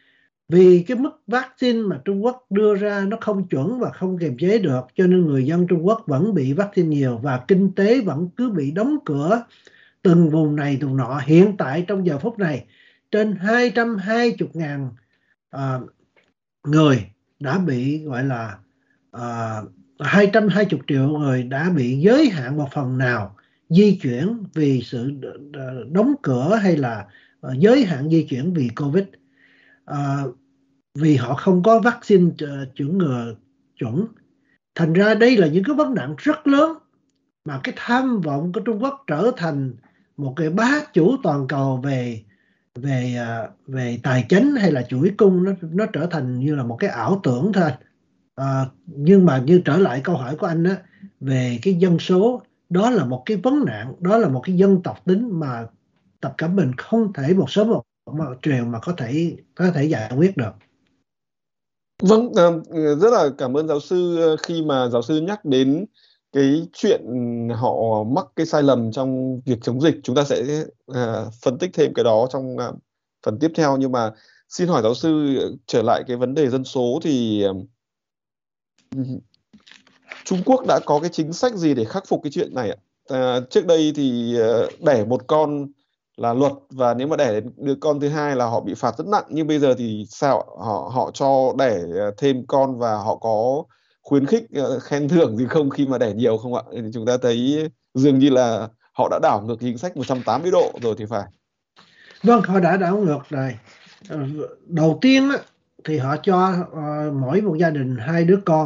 Speaker 2: vì cái mức vaccine mà Trung Quốc đưa ra nó không chuẩn và không kiềm chế được, cho nên người dân Trung Quốc vẫn bị vaccine nhiều, và kinh tế vẫn cứ bị đóng cửa từng vùng này vùng nọ. Hiện tại trong giờ phút này trên hai trăm hai mươi ngàn uh, người đã bị gọi là uh, hai trăm hai mươi triệu người đã bị giới hạn một phần nào di chuyển vì sự đóng cửa hay là uh, giới hạn di chuyển vì Covid, uh, vì họ không có vaccine uh, chủng ngừa chuẩn. Thành ra đây là những cái vấn nạn rất lớn mà cái tham vọng của Trung Quốc trở thành một cái bá chủ toàn cầu về về về tài chính hay là chuỗi cung, nó nó trở thành như là một cái ảo tưởng thôi. À, nhưng mà như trở lại câu hỏi của anh á, về cái dân số, đó là một cái vấn nạn, đó là một cái dân tộc tính mà Tập Cận Bình không thể một sớm một, một chiều mà có thể có thể giải quyết được.
Speaker 1: Vâng, rất là cảm ơn giáo sư khi mà giáo sư nhắc đến cái chuyện họ mắc cái sai lầm trong việc chống dịch. Chúng ta sẽ uh, phân tích thêm cái đó trong uh, phần tiếp theo. Nhưng mà xin hỏi giáo sư, trở lại cái vấn đề dân số thì uh, Trung Quốc đã có cái chính sách gì để khắc phục cái chuyện này ạ? Uh, trước đây thì uh, đẻ một con là luật, và nếu mà đẻ đến đứa con thứ hai là họ bị phạt rất nặng. Nhưng bây giờ thì sao? Họ họ cho đẻ thêm con và họ có khuyến khích uh, khen thưởng gì không khi mà đẻ nhiều không ạ? Thì chúng ta thấy dường như là họ đã đảo ngược chính sách một trăm tám mươi độ rồi thì phải.
Speaker 2: Vâng, họ đã đảo ngược rồi. Đầu tiên á, thì họ cho uh, mỗi một gia đình hai đứa con,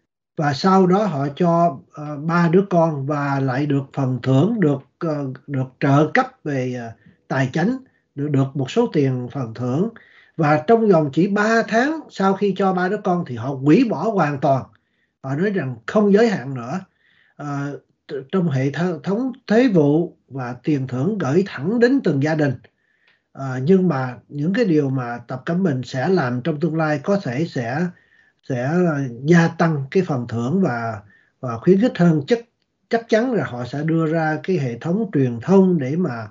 Speaker 2: và sau đó họ cho uh, ba đứa con và lại được phần thưởng, được uh, được trợ cấp về uh, tài chính, được được một số tiền phần thưởng. Và trong vòng chỉ ba tháng sau khi cho ba đứa con thì họ hủy bỏ hoàn toàn. Họ nói rằng không giới hạn nữa. Uh, trong hệ thống thuế vụ và tiền thưởng gửi thẳng đến từng gia đình. À, nhưng mà những cái điều mà Tập Cận Bình sẽ làm trong tương lai có thể sẽ sẽ gia tăng cái phần thưởng và và khuyến khích hơn. Chắc chắc chắn là họ sẽ đưa ra cái hệ thống truyền thông để mà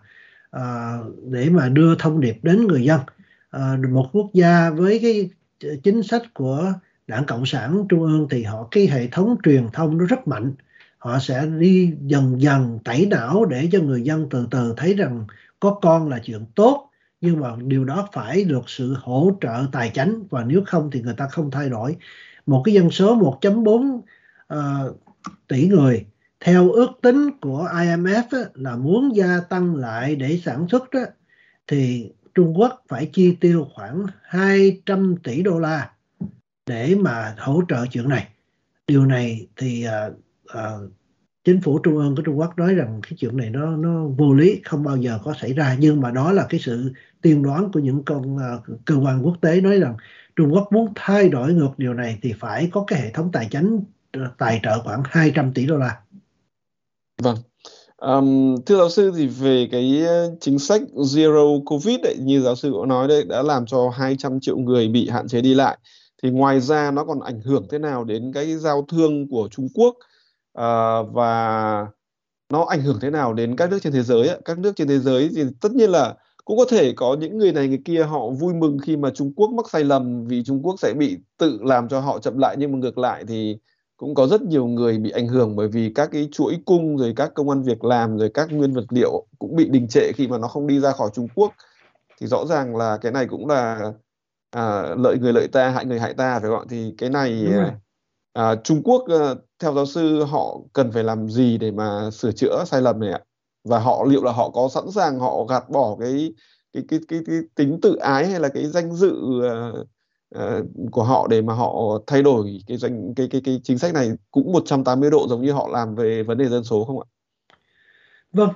Speaker 2: à, để mà đưa thông điệp đến người dân. À, một quốc gia với cái chính sách của Đảng Cộng sản Trung ương thì họ cái hệ thống truyền thông nó rất mạnh. Họ sẽ đi dần dần tẩy não để cho người dân từ từ thấy rằng có con là chuyện tốt, nhưng mà điều đó phải được sự hỗ trợ tài chính, và nếu không thì người ta không thay đổi. Một cái dân số một phẩy bốn uh, tỷ người, theo ước tính của I M F á, là muốn gia tăng lại để sản xuất đó, thì Trung Quốc phải chi tiêu khoảng hai trăm tỷ đô la để mà hỗ trợ chuyện này. Điều này thì uh, uh, chính phủ trung ương của Trung Quốc nói rằng cái chuyện này nó nó vô lý, không bao giờ có xảy ra. Nhưng mà đó là cái sự tiên đoán của những con uh, cơ quan quốc tế nói rằng Trung Quốc muốn thay đổi ngược điều này thì phải có cái hệ thống tài chính uh, tài trợ khoảng hai trăm tỷ đô la.
Speaker 1: Vâng. Um, thưa giáo sư, thì về cái chính sách Zero Covid ấy, như giáo sư cũng nói đấy, đã làm cho hai trăm triệu người bị hạn chế đi lại. Thì ngoài ra nó còn ảnh hưởng thế nào đến cái giao thương của Trung Quốc, uh, và nó ảnh hưởng thế nào đến các nước trên thế giới ấy? Các nước trên thế giới thì tất nhiên là cũng có thể có những người này người kia họ vui mừng khi mà Trung Quốc mắc sai lầm, vì Trung Quốc sẽ bị tự làm cho họ chậm lại. Nhưng mà ngược lại thì cũng có rất nhiều người bị ảnh hưởng bởi vì các cái chuỗi cung, rồi các công ăn việc làm, rồi các nguyên vật liệu cũng bị đình trệ khi mà nó không đi ra khỏi Trung Quốc. Thì rõ ràng là cái này cũng là à, lợi người lợi ta, hại người hại ta, phải không ạ? Thì cái này à, Trung Quốc à, theo giáo sư họ cần phải làm gì để mà sửa chữa sai lầm này ạ? Và họ liệu là họ có sẵn sàng họ gạt bỏ cái cái cái cái, cái tính tự ái hay là cái danh dự uh, uh, của họ để mà họ thay đổi cái danh cái cái cái chính sách này cũng một trăm tám mươi độ giống như họ làm về vấn đề dân số không ạ?
Speaker 2: Vâng.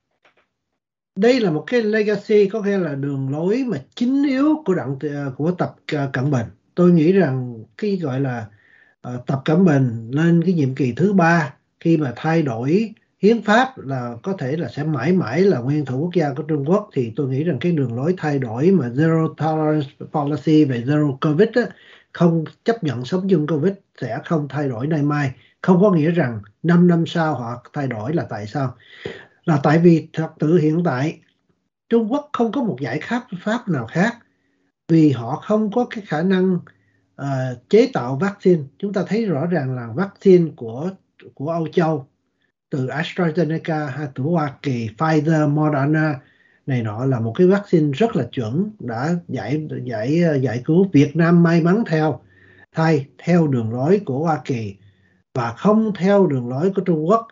Speaker 2: Đây là một cái legacy, có nghĩa là đường lối mà chính yếu của đảng của Tập Cận Bình. Tôi nghĩ rằng cái gọi là uh, Tập Cận Bình lên cái nhiệm kỳ thứ ba, khi mà thay đổi hiến pháp là có thể là sẽ mãi mãi là nguyên thủ quốc gia của Trung Quốc, thì tôi nghĩ rằng cái đường lối thay đổi mà Zero Tolerance Policy về Zero Covid á, không chấp nhận sống chung Covid sẽ không thay đổi nay mai. Không có nghĩa rằng năm năm sau họ thay đổi. Là tại sao? Là tại vì thật sự hiện tại Trung Quốc không có một giải pháp pháp nào khác, vì họ không có cái khả năng uh, chế tạo vaccine. Chúng ta thấy rõ ràng là vaccine của của Âu Châu, từ AstraZeneca hay từ Hoa Kỳ, Pfizer, Moderna này nọ, là một cái vaccine rất là chuẩn, đã giải giải giải cứu. Việt Nam may mắn theo thay theo đường lối của Hoa Kỳ và không theo đường lối của Trung Quốc,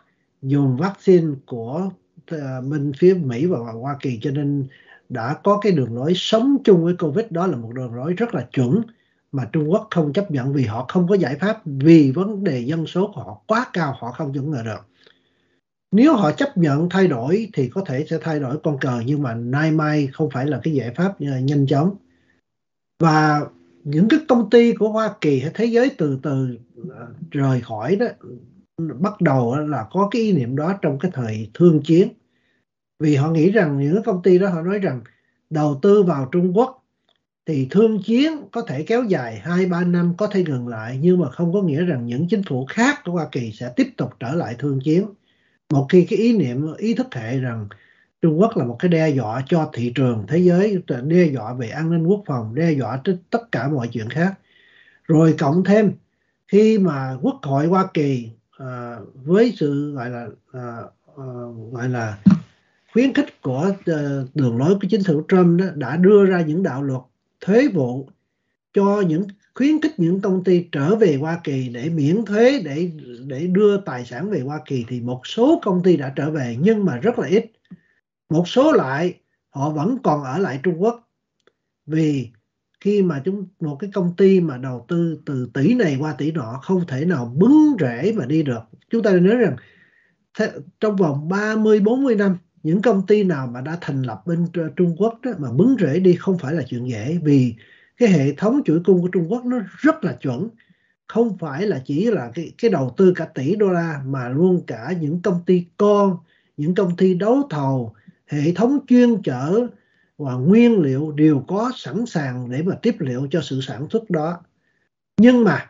Speaker 2: dùng vaccine của uh, bên phía Mỹ và Hoa Kỳ, cho nên đã có cái đường lối sống chung với Covid. Đó là một đường lối rất là chuẩn mà Trung Quốc không chấp nhận, vì họ không có giải pháp, vì vấn đề dân số của họ quá cao, họ không chuẩn ngờ được. Nếu họ chấp nhận thay đổi thì có thể sẽ thay đổi con cờ, nhưng mà nay mai không phải là cái giải pháp nhanh chóng. Và những cái công ty của Hoa Kỳ hay thế giới từ từ rời khỏi đó, bắt đầu là có cái ý niệm đó trong cái thời thương chiến. Vì họ nghĩ rằng những công ty đó, họ nói rằng đầu tư vào Trung Quốc thì thương chiến có thể kéo dài hai ba năm, có thể ngừng lại, nhưng mà không có nghĩa rằng những chính phủ khác của Hoa Kỳ sẽ tiếp tục trở lại thương chiến. Một khi cái ý niệm, ý thức hệ rằng Trung Quốc là một cái đe dọa cho thị trường thế giới, đe dọa về an ninh quốc phòng, đe dọa tới tất cả mọi chuyện khác. Rồi cộng thêm khi mà Quốc hội Hoa Kỳ à, với sự gọi là à, à, gọi là khuyến khích của uh, đường lối của chính phủ Trump đó, đã đưa ra những đạo luật thuế vụ cho những khuyến khích những công ty trở về Hoa Kỳ để miễn thuế, để để đưa tài sản về Hoa Kỳ, thì một số công ty đã trở về nhưng mà rất là ít. Một số lại họ vẫn còn ở lại Trung Quốc, vì khi mà chúng một cái công ty mà đầu tư từ tỷ này qua tỷ nọ không thể nào bứng rễ mà đi được. Chúng ta nhớ rằng thế, trong vòng ba mươi bốn mươi năm, những công ty nào mà đã thành lập bên Trung Quốc đó, mà bứng rễ đi không phải là chuyện dễ, vì cái hệ thống chuỗi cung của Trung Quốc nó rất là chuẩn. Không phải là chỉ là cái, cái đầu tư cả tỷ đô la, mà luôn cả những công ty con, những công ty đấu thầu, hệ thống chuyên chở và nguyên liệu đều có sẵn sàng để mà tiếp liệu cho sự sản xuất đó. Nhưng mà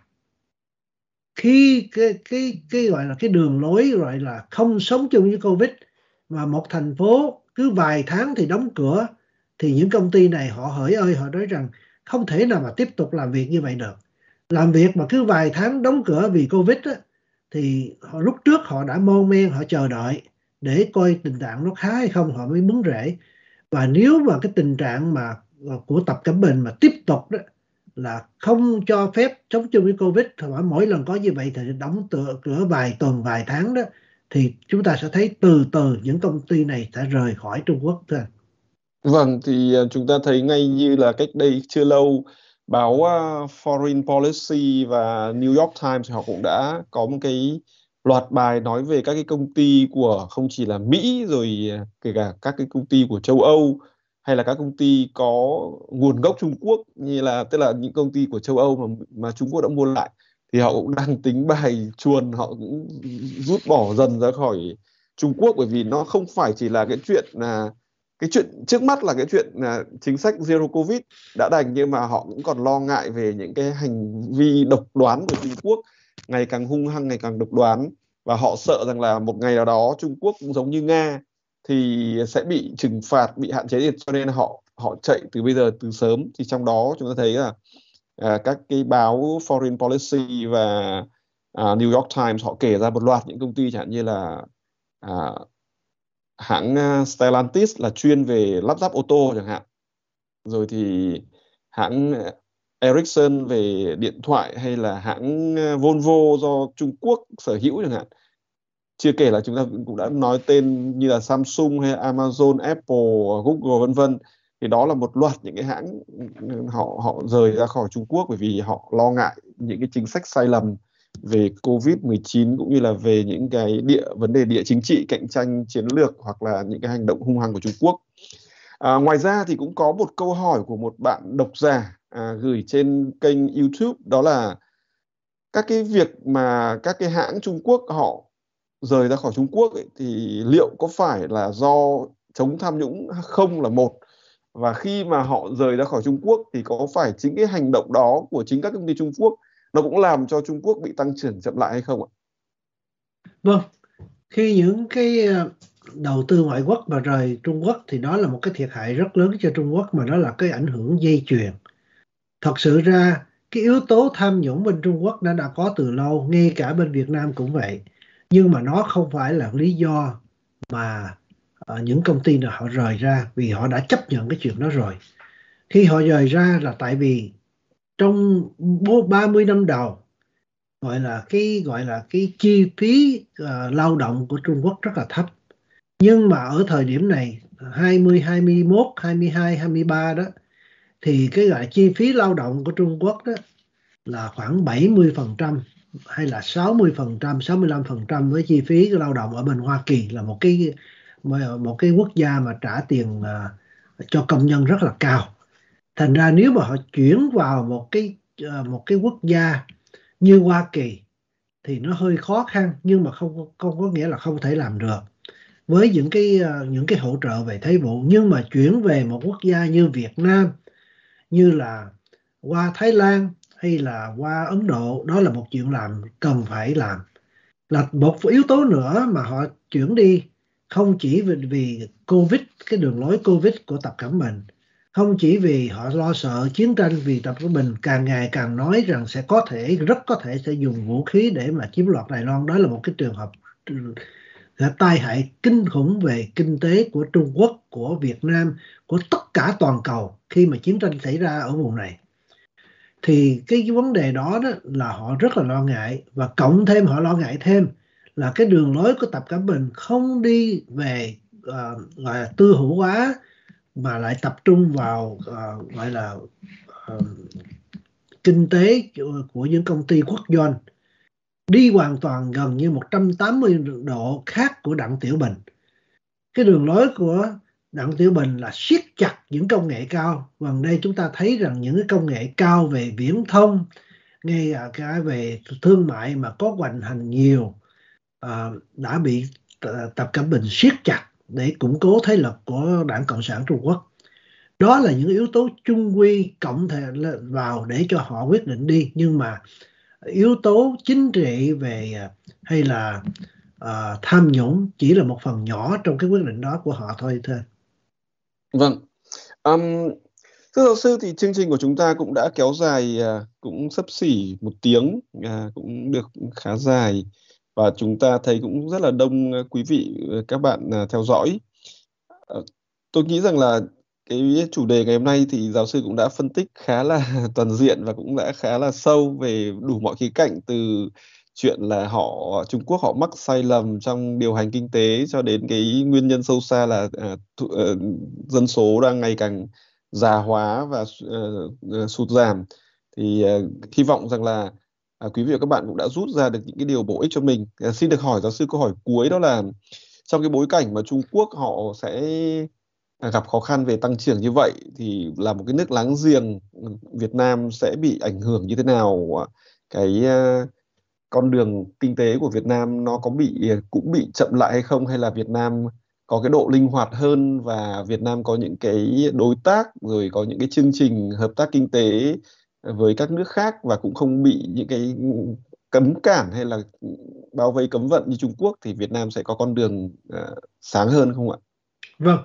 Speaker 2: khi cái cái cái gọi là cái đường lối gọi là không sống chung với Covid, mà một thành phố cứ vài tháng thì đóng cửa, thì những công ty này họ hỡi ơi, họ nói rằng không thể nào mà tiếp tục làm việc như vậy được. Làm việc mà cứ vài tháng đóng cửa vì Covid á, thì họ, lúc trước họ đã mon men, họ chờ đợi để coi tình trạng nó khá hay không, họ mới bứng rễ. Và nếu mà cái tình trạng mà của Tập Cận Bình mà tiếp tục đó, là không cho phép sống chung với Covid, thì mỗi lần có như vậy thì đóng cửa vài tuần, vài tháng đó, thì chúng ta sẽ thấy từ từ những công ty này sẽ rời khỏi Trung Quốc thôi.
Speaker 1: Vâng, thì chúng ta thấy ngay như là cách đây chưa lâu, báo uh, Foreign Policy và New York Times họ cũng đã có một cái loạt bài nói về các cái công ty của không chỉ là Mỹ, rồi kể cả các cái công ty của châu Âu, hay là các công ty có nguồn gốc Trung Quốc, như là tức là những công ty của châu Âu mà mà Trung Quốc đã mua lại, thì họ cũng đang tính bài chuồn, họ cũng rút bỏ dần ra khỏi Trung Quốc, bởi vì nó không phải chỉ là cái chuyện là cái chuyện trước mắt là cái chuyện là chính sách Zero Covid đã đành, nhưng mà họ cũng còn lo ngại về những cái hành vi độc đoán của Trung Quốc, ngày càng hung hăng, ngày càng độc đoán, và họ sợ rằng là một ngày nào đó Trung Quốc cũng giống như Nga thì sẽ bị trừng phạt, bị hạn chế, cho nên họ họ chạy từ bây giờ, từ sớm. Thì trong đó chúng ta thấy là à, các cái báo Foreign Policy và à, New York Times họ kể ra một loạt những công ty chẳng hạn như là à, hãng Stellantis là chuyên về lắp ráp ô tô chẳng hạn, rồi thì hãng Ericsson về điện thoại, hay là hãng Volvo do Trung Quốc sở hữu chẳng hạn. Chưa kể là chúng ta cũng đã nói tên như là Samsung hay Amazon, Apple, Google vân vân. Thì đó là một loạt những cái hãng họ họ rời ra khỏi Trung Quốc bởi vì họ lo ngại những cái chính sách sai lầm về Covid mười chín, cũng như là về những cái địa vấn đề địa chính trị, cạnh tranh chiến lược, hoặc là những cái hành động hung hăng của Trung Quốc. À, ngoài ra thì cũng có một câu hỏi của một bạn độc giả à, gửi trên kênh YouTube, đó là các cái việc mà các cái hãng Trung Quốc họ rời ra khỏi Trung Quốc ấy, thì liệu có phải là do chống tham nhũng không là một, và khi mà họ rời ra khỏi Trung Quốc thì có phải chính cái hành động đó của chính các công ty Trung Quốc nó cũng làm cho Trung Quốc bị tăng trưởng chậm lại hay không ạ?
Speaker 2: Vâng, khi những cái đầu tư ngoại quốc mà rời Trung Quốc thì đó là một cái thiệt hại rất lớn cho Trung Quốc, mà đó là cái ảnh hưởng dây chuyền. Thật sự ra cái yếu tố tham nhũng bên Trung Quốc đã đã có từ lâu, ngay cả bên Việt Nam cũng vậy, nhưng mà nó không phải là lý do mà uh, những công ty nào họ rời ra, vì họ đã chấp nhận cái chuyện đó rồi. Khi họ rời ra là tại vì trong ba mươi năm đầu gọi là cái gọi là cái chi phí uh, lao động của Trung Quốc rất là thấp. Nhưng mà ở thời điểm này hai mươi, hai mươi mốt, hai mươi hai, hai mươi ba đó thì cái gọi là chi phí lao động của Trung Quốc đó là khoảng bảy mươi phần trăm hay là sáu mươi phần trăm, sáu mươi lăm phần trăm với chi phí lao động ở bên Hoa Kỳ, là một cái một cái quốc gia mà trả tiền uh, cho công nhân rất là cao. Thành ra nếu mà họ chuyển vào một cái uh, một cái quốc gia như Hoa Kỳ thì nó hơi khó khăn, nhưng mà không không có nghĩa là không thể làm được với những cái uh, những cái hỗ trợ về thuế vụ. Nhưng mà chuyển về một quốc gia như Việt Nam, như là qua Thái Lan hay là qua Ấn Độ, đó là một chuyện làm cần phải làm. Là một yếu tố nữa mà họ chuyển đi không chỉ vì, vì Covid, cái đường lối Covid của Tập Cận Bình, không chỉ vì họ lo sợ chiến tranh, vì Tập Cận Bình càng ngày càng nói rằng sẽ có thể, rất có thể sẽ dùng vũ khí để mà chiếm đoạt Đài Loan. Đó là một cái trường hợp tai hại kinh khủng về kinh tế của Trung Quốc, của Việt Nam, của tất cả toàn cầu khi mà chiến tranh xảy ra ở vùng này. Thì cái vấn đề đó, đó là họ rất là lo ngại, và cộng thêm họ lo ngại thêm là cái đường lối của Tập Cận Bình không đi về uh, gọi là tư hữu hóa, mà lại tập trung vào uh, gọi là uh, kinh tế của những công ty quốc doanh, đi hoàn toàn gần như một trăm tám mươi độ khác của Đặng Tiểu Bình. Cái đường lối của Đặng Tiểu Bình là siết chặt những công nghệ cao. Gần đây chúng ta thấy rằng những cái công nghệ cao về viễn thông, ngay cả về thương mại mà có hoành hành nhiều, uh, đã bị Tập Cận Bình siết chặt để củng cố thế lực của Đảng Cộng sản Trung Quốc. Đó là những yếu tố chung quy cộng thể vào để cho họ quyết định đi. Nhưng mà yếu tố chính trị về hay là uh, tham nhũng chỉ là một phần nhỏ trong cái quyết định đó của họ thôi thôi.
Speaker 1: Vâng. Um, thưa giáo sư, thì chương trình của chúng ta cũng đã kéo dài uh, cũng xấp xỉ một tiếng, uh, cũng được khá dài, và chúng ta thấy cũng rất là đông uh, quý vị uh, các bạn uh, theo dõi. Uh, tôi nghĩ rằng là cái chủ đề ngày hôm nay thì giáo sư cũng đã phân tích khá là toàn diện và cũng đã khá là sâu về đủ mọi khía cạnh, từ chuyện là họ Trung Quốc họ mắc sai lầm trong điều hành kinh tế cho đến cái nguyên nhân sâu xa là uh, th- uh, dân số đang ngày càng già hóa và uh, uh, sụt giảm. Thì uh, hy vọng rằng là uh, quý vị và các bạn cũng đã rút ra được những cái điều bổ ích cho mình. Uh, xin được hỏi giáo sư câu hỏi cuối, đó là trong cái bối cảnh mà Trung Quốc họ sẽ gặp khó khăn về tăng trưởng như vậy, thì là một cái nước láng giềng, Việt Nam sẽ bị ảnh hưởng như thế nào? Cái uh, con đường kinh tế của Việt Nam nó có bị cũng bị chậm lại hay không, hay là Việt Nam có cái độ linh hoạt hơn, và Việt Nam có những cái đối tác, rồi có những cái chương trình hợp tác kinh tế với các nước khác, và cũng không bị những cái cấm cản hay là bao vây cấm vận như Trung Quốc, thì Việt Nam sẽ có con đường uh, sáng hơn không ạ?
Speaker 2: Vâng.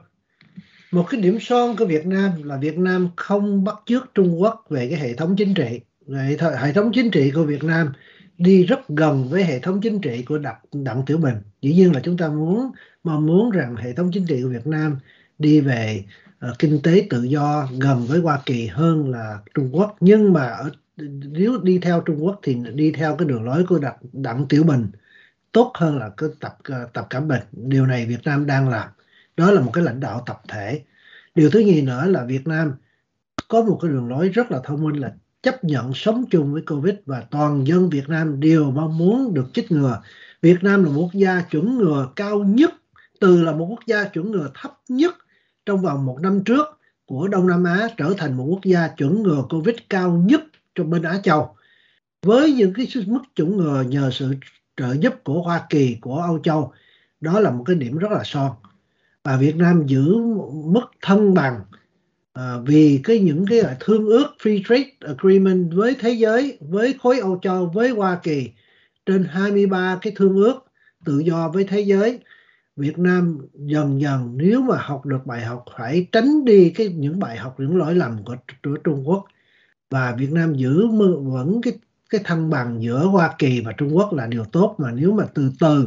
Speaker 2: Một cái điểm son của Việt Nam là Việt Nam không bắt chước Trung Quốc về cái hệ thống chính trị. Hệ, hệ thống chính trị của Việt Nam đi rất gần với hệ thống chính trị của Đặng, Đặng Tiểu Bình. Dĩ nhiên là chúng ta muốn mong muốn rằng hệ thống chính trị của Việt Nam đi về uh, kinh tế tự do gần với Hoa Kỳ hơn là Trung Quốc. Nhưng mà ở, nếu đi theo Trung Quốc thì đi theo cái đường lối của Đặng, Đặng Tiểu Bình tốt hơn là cái tập uh, tập Cận Bình. Điều này Việt Nam đang làm. Đó là một cái lãnh đạo tập thể. Điều thứ nhì nữa là Việt Nam có một cái đường lối rất là thông minh là chấp nhận sống chung với Covid, và toàn dân Việt Nam đều mong muốn được chích ngừa. Việt Nam là một quốc gia chuẩn ngừa cao nhất, từ là một quốc gia chuẩn ngừa thấp nhất trong vòng một năm trước của Đông Nam Á, trở thành một quốc gia chuẩn ngừa Covid cao nhất trong bên Á Châu. Với những cái mức chuẩn ngừa nhờ sự trợ giúp của Hoa Kỳ, của Âu Châu, đó là một cái điểm rất là son. Và Việt Nam giữ mức thăng bằng à, vì cái những cái thương ước Free Trade Agreement với thế giới, với khối Âu Châu, với Hoa Kỳ, trên hai mươi ba cái thương ước tự do với thế giới. Việt Nam dần dần nếu mà học được bài học, phải tránh đi cái những bài học, những lỗi lầm của, của Trung Quốc, và Việt Nam giữ vững cái cái thăng bằng giữa Hoa Kỳ và Trung Quốc là điều tốt. Mà nếu mà từ từ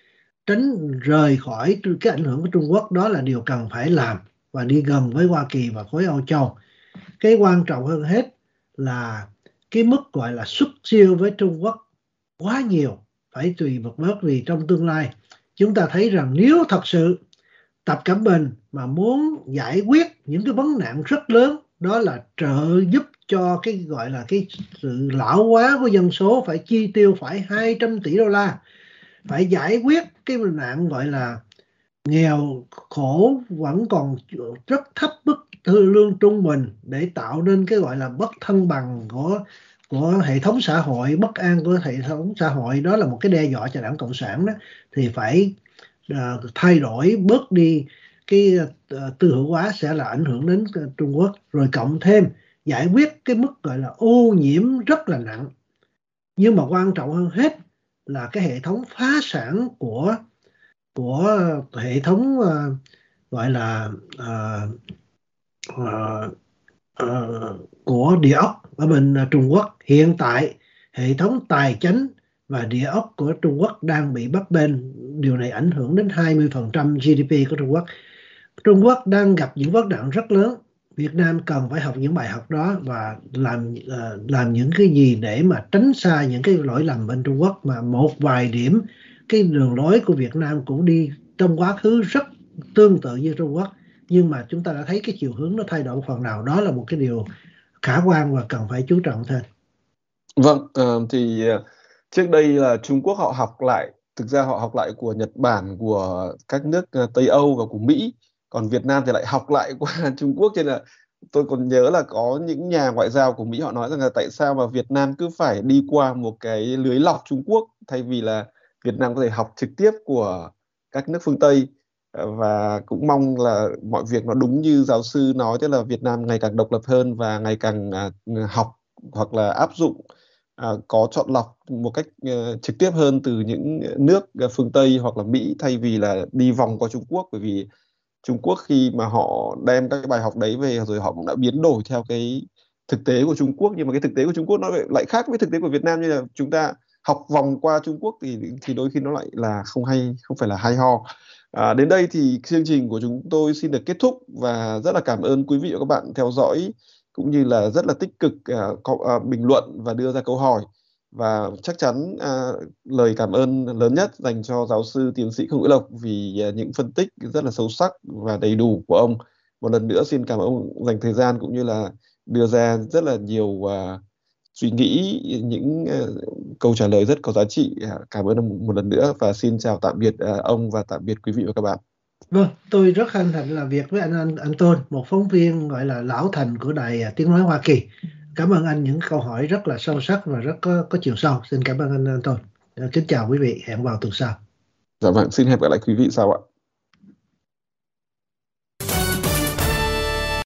Speaker 2: tránh rời khỏi cái ảnh hưởng của Trung Quốc, đó là điều cần phải làm, và đi gần với Hoa Kỳ và khối Âu Châu. Cái quan trọng hơn hết là cái mức gọi là xuất siêu với Trung Quốc quá nhiều, phải tùy một bớt, vì trong tương lai chúng ta thấy rằng nếu thật sự Tập Cận Bình mà muốn giải quyết những cái vấn nạn rất lớn, đó là trợ giúp cho cái gọi là cái sự lão hóa của dân số, phải chi tiêu phải hai trăm tỷ đô la, phải giải quyết cái nạn gọi là nghèo khổ vẫn còn rất thấp mức lương trung bình, để tạo nên cái gọi là bất thăng bằng của của hệ thống xã hội, bất an của hệ thống xã hội, đó là một cái đe dọa cho Đảng Cộng sản đó. Thì phải uh, thay đổi bớt đi cái uh, tư hữu hóa sẽ là ảnh hưởng đến uh, Trung Quốc, rồi cộng thêm giải quyết cái mức gọi là ô nhiễm rất là nặng. Nhưng mà quan trọng hơn hết là cái hệ thống phá sản của của hệ thống uh, gọi là uh, uh, uh, của địa ốc ở bên uh, Trung Quốc. Hiện tại hệ thống tài chính và địa ốc của Trung Quốc đang bị bấp bênh, điều này ảnh hưởng đến hai mươi phần trăm giê đê pê của Trung Quốc. Trung Quốc đang gặp những vấn nạn rất lớn. Việt Nam cần phải học những bài học đó và làm uh, làm những cái gì để mà tránh xa những cái lỗi lầm bên Trung Quốc. Mà một vài điểm cái đường lối của Việt Nam cũng đi trong quá khứ rất tương tự như Trung Quốc, nhưng mà chúng ta đã thấy cái chiều hướng nó thay đổi phần nào, đó là một cái điều khả quan và cần phải chú trọng thêm.
Speaker 1: Vâng, uh, thì uh, trước đây là Trung Quốc họ học lại, thực ra họ học lại của Nhật Bản, của các nước uh, Tây Âu và của Mỹ, còn Việt Nam thì lại học lại qua Trung Quốc. Cho nên là tôi còn nhớ là có những nhà ngoại giao của Mỹ họ nói rằng là tại sao mà Việt Nam cứ phải đi qua một cái lưới lọc Trung Quốc, thay vì là Việt Nam có thể học trực tiếp của các nước phương Tây. Và cũng mong là mọi việc nó đúng như giáo sư nói, tức là Việt Nam ngày càng độc lập hơn và ngày càng uh, học hoặc là áp dụng À, có chọn lọc một cách uh, trực tiếp hơn từ những nước uh, phương Tây hoặc là Mỹ, thay vì là đi vòng qua Trung Quốc. Bởi vì Trung Quốc khi mà họ đem các cái bài học đấy về rồi họ cũng đã biến đổi theo cái thực tế của Trung Quốc, nhưng mà cái thực tế của Trung Quốc nó lại khác với thực tế của Việt Nam, như là chúng ta học vòng qua Trung Quốc thì thì đôi khi nó lại là không hay, không phải là hay ho. À, đến đây thì chương trình của chúng tôi xin được kết thúc, và rất là cảm ơn quý vị và các bạn theo dõi, cũng như là rất là tích cực uh, có, uh, bình luận và đưa ra câu hỏi. Và chắc chắn uh, lời cảm ơn lớn nhất dành cho giáo sư tiến sĩ Khương Hữu Lộc vì uh, những phân tích rất là sâu sắc và đầy đủ của ông. Một lần nữa xin cảm ơn ông dành thời gian cũng như là đưa ra rất là nhiều uh, suy nghĩ, những uh, câu trả lời rất có giá trị. Uh, cảm ơn ông một lần nữa và xin chào tạm biệt uh, ông và tạm biệt quý vị và các bạn.
Speaker 2: Vâng, tôi rất hân hạnh làm việc với anh, anh anh Tôn, một phóng viên gọi là lão thành của Đài Tiếng Nói Hoa Kỳ. Cảm ơn anh những câu hỏi rất là sâu sắc và rất có, có chiều sâu. Xin cảm ơn anh, anh Tôn. Kính chào quý vị, hẹn vào tuần sau.
Speaker 1: Dạ vâng, xin hẹn gặp lại quý vị sau ạ.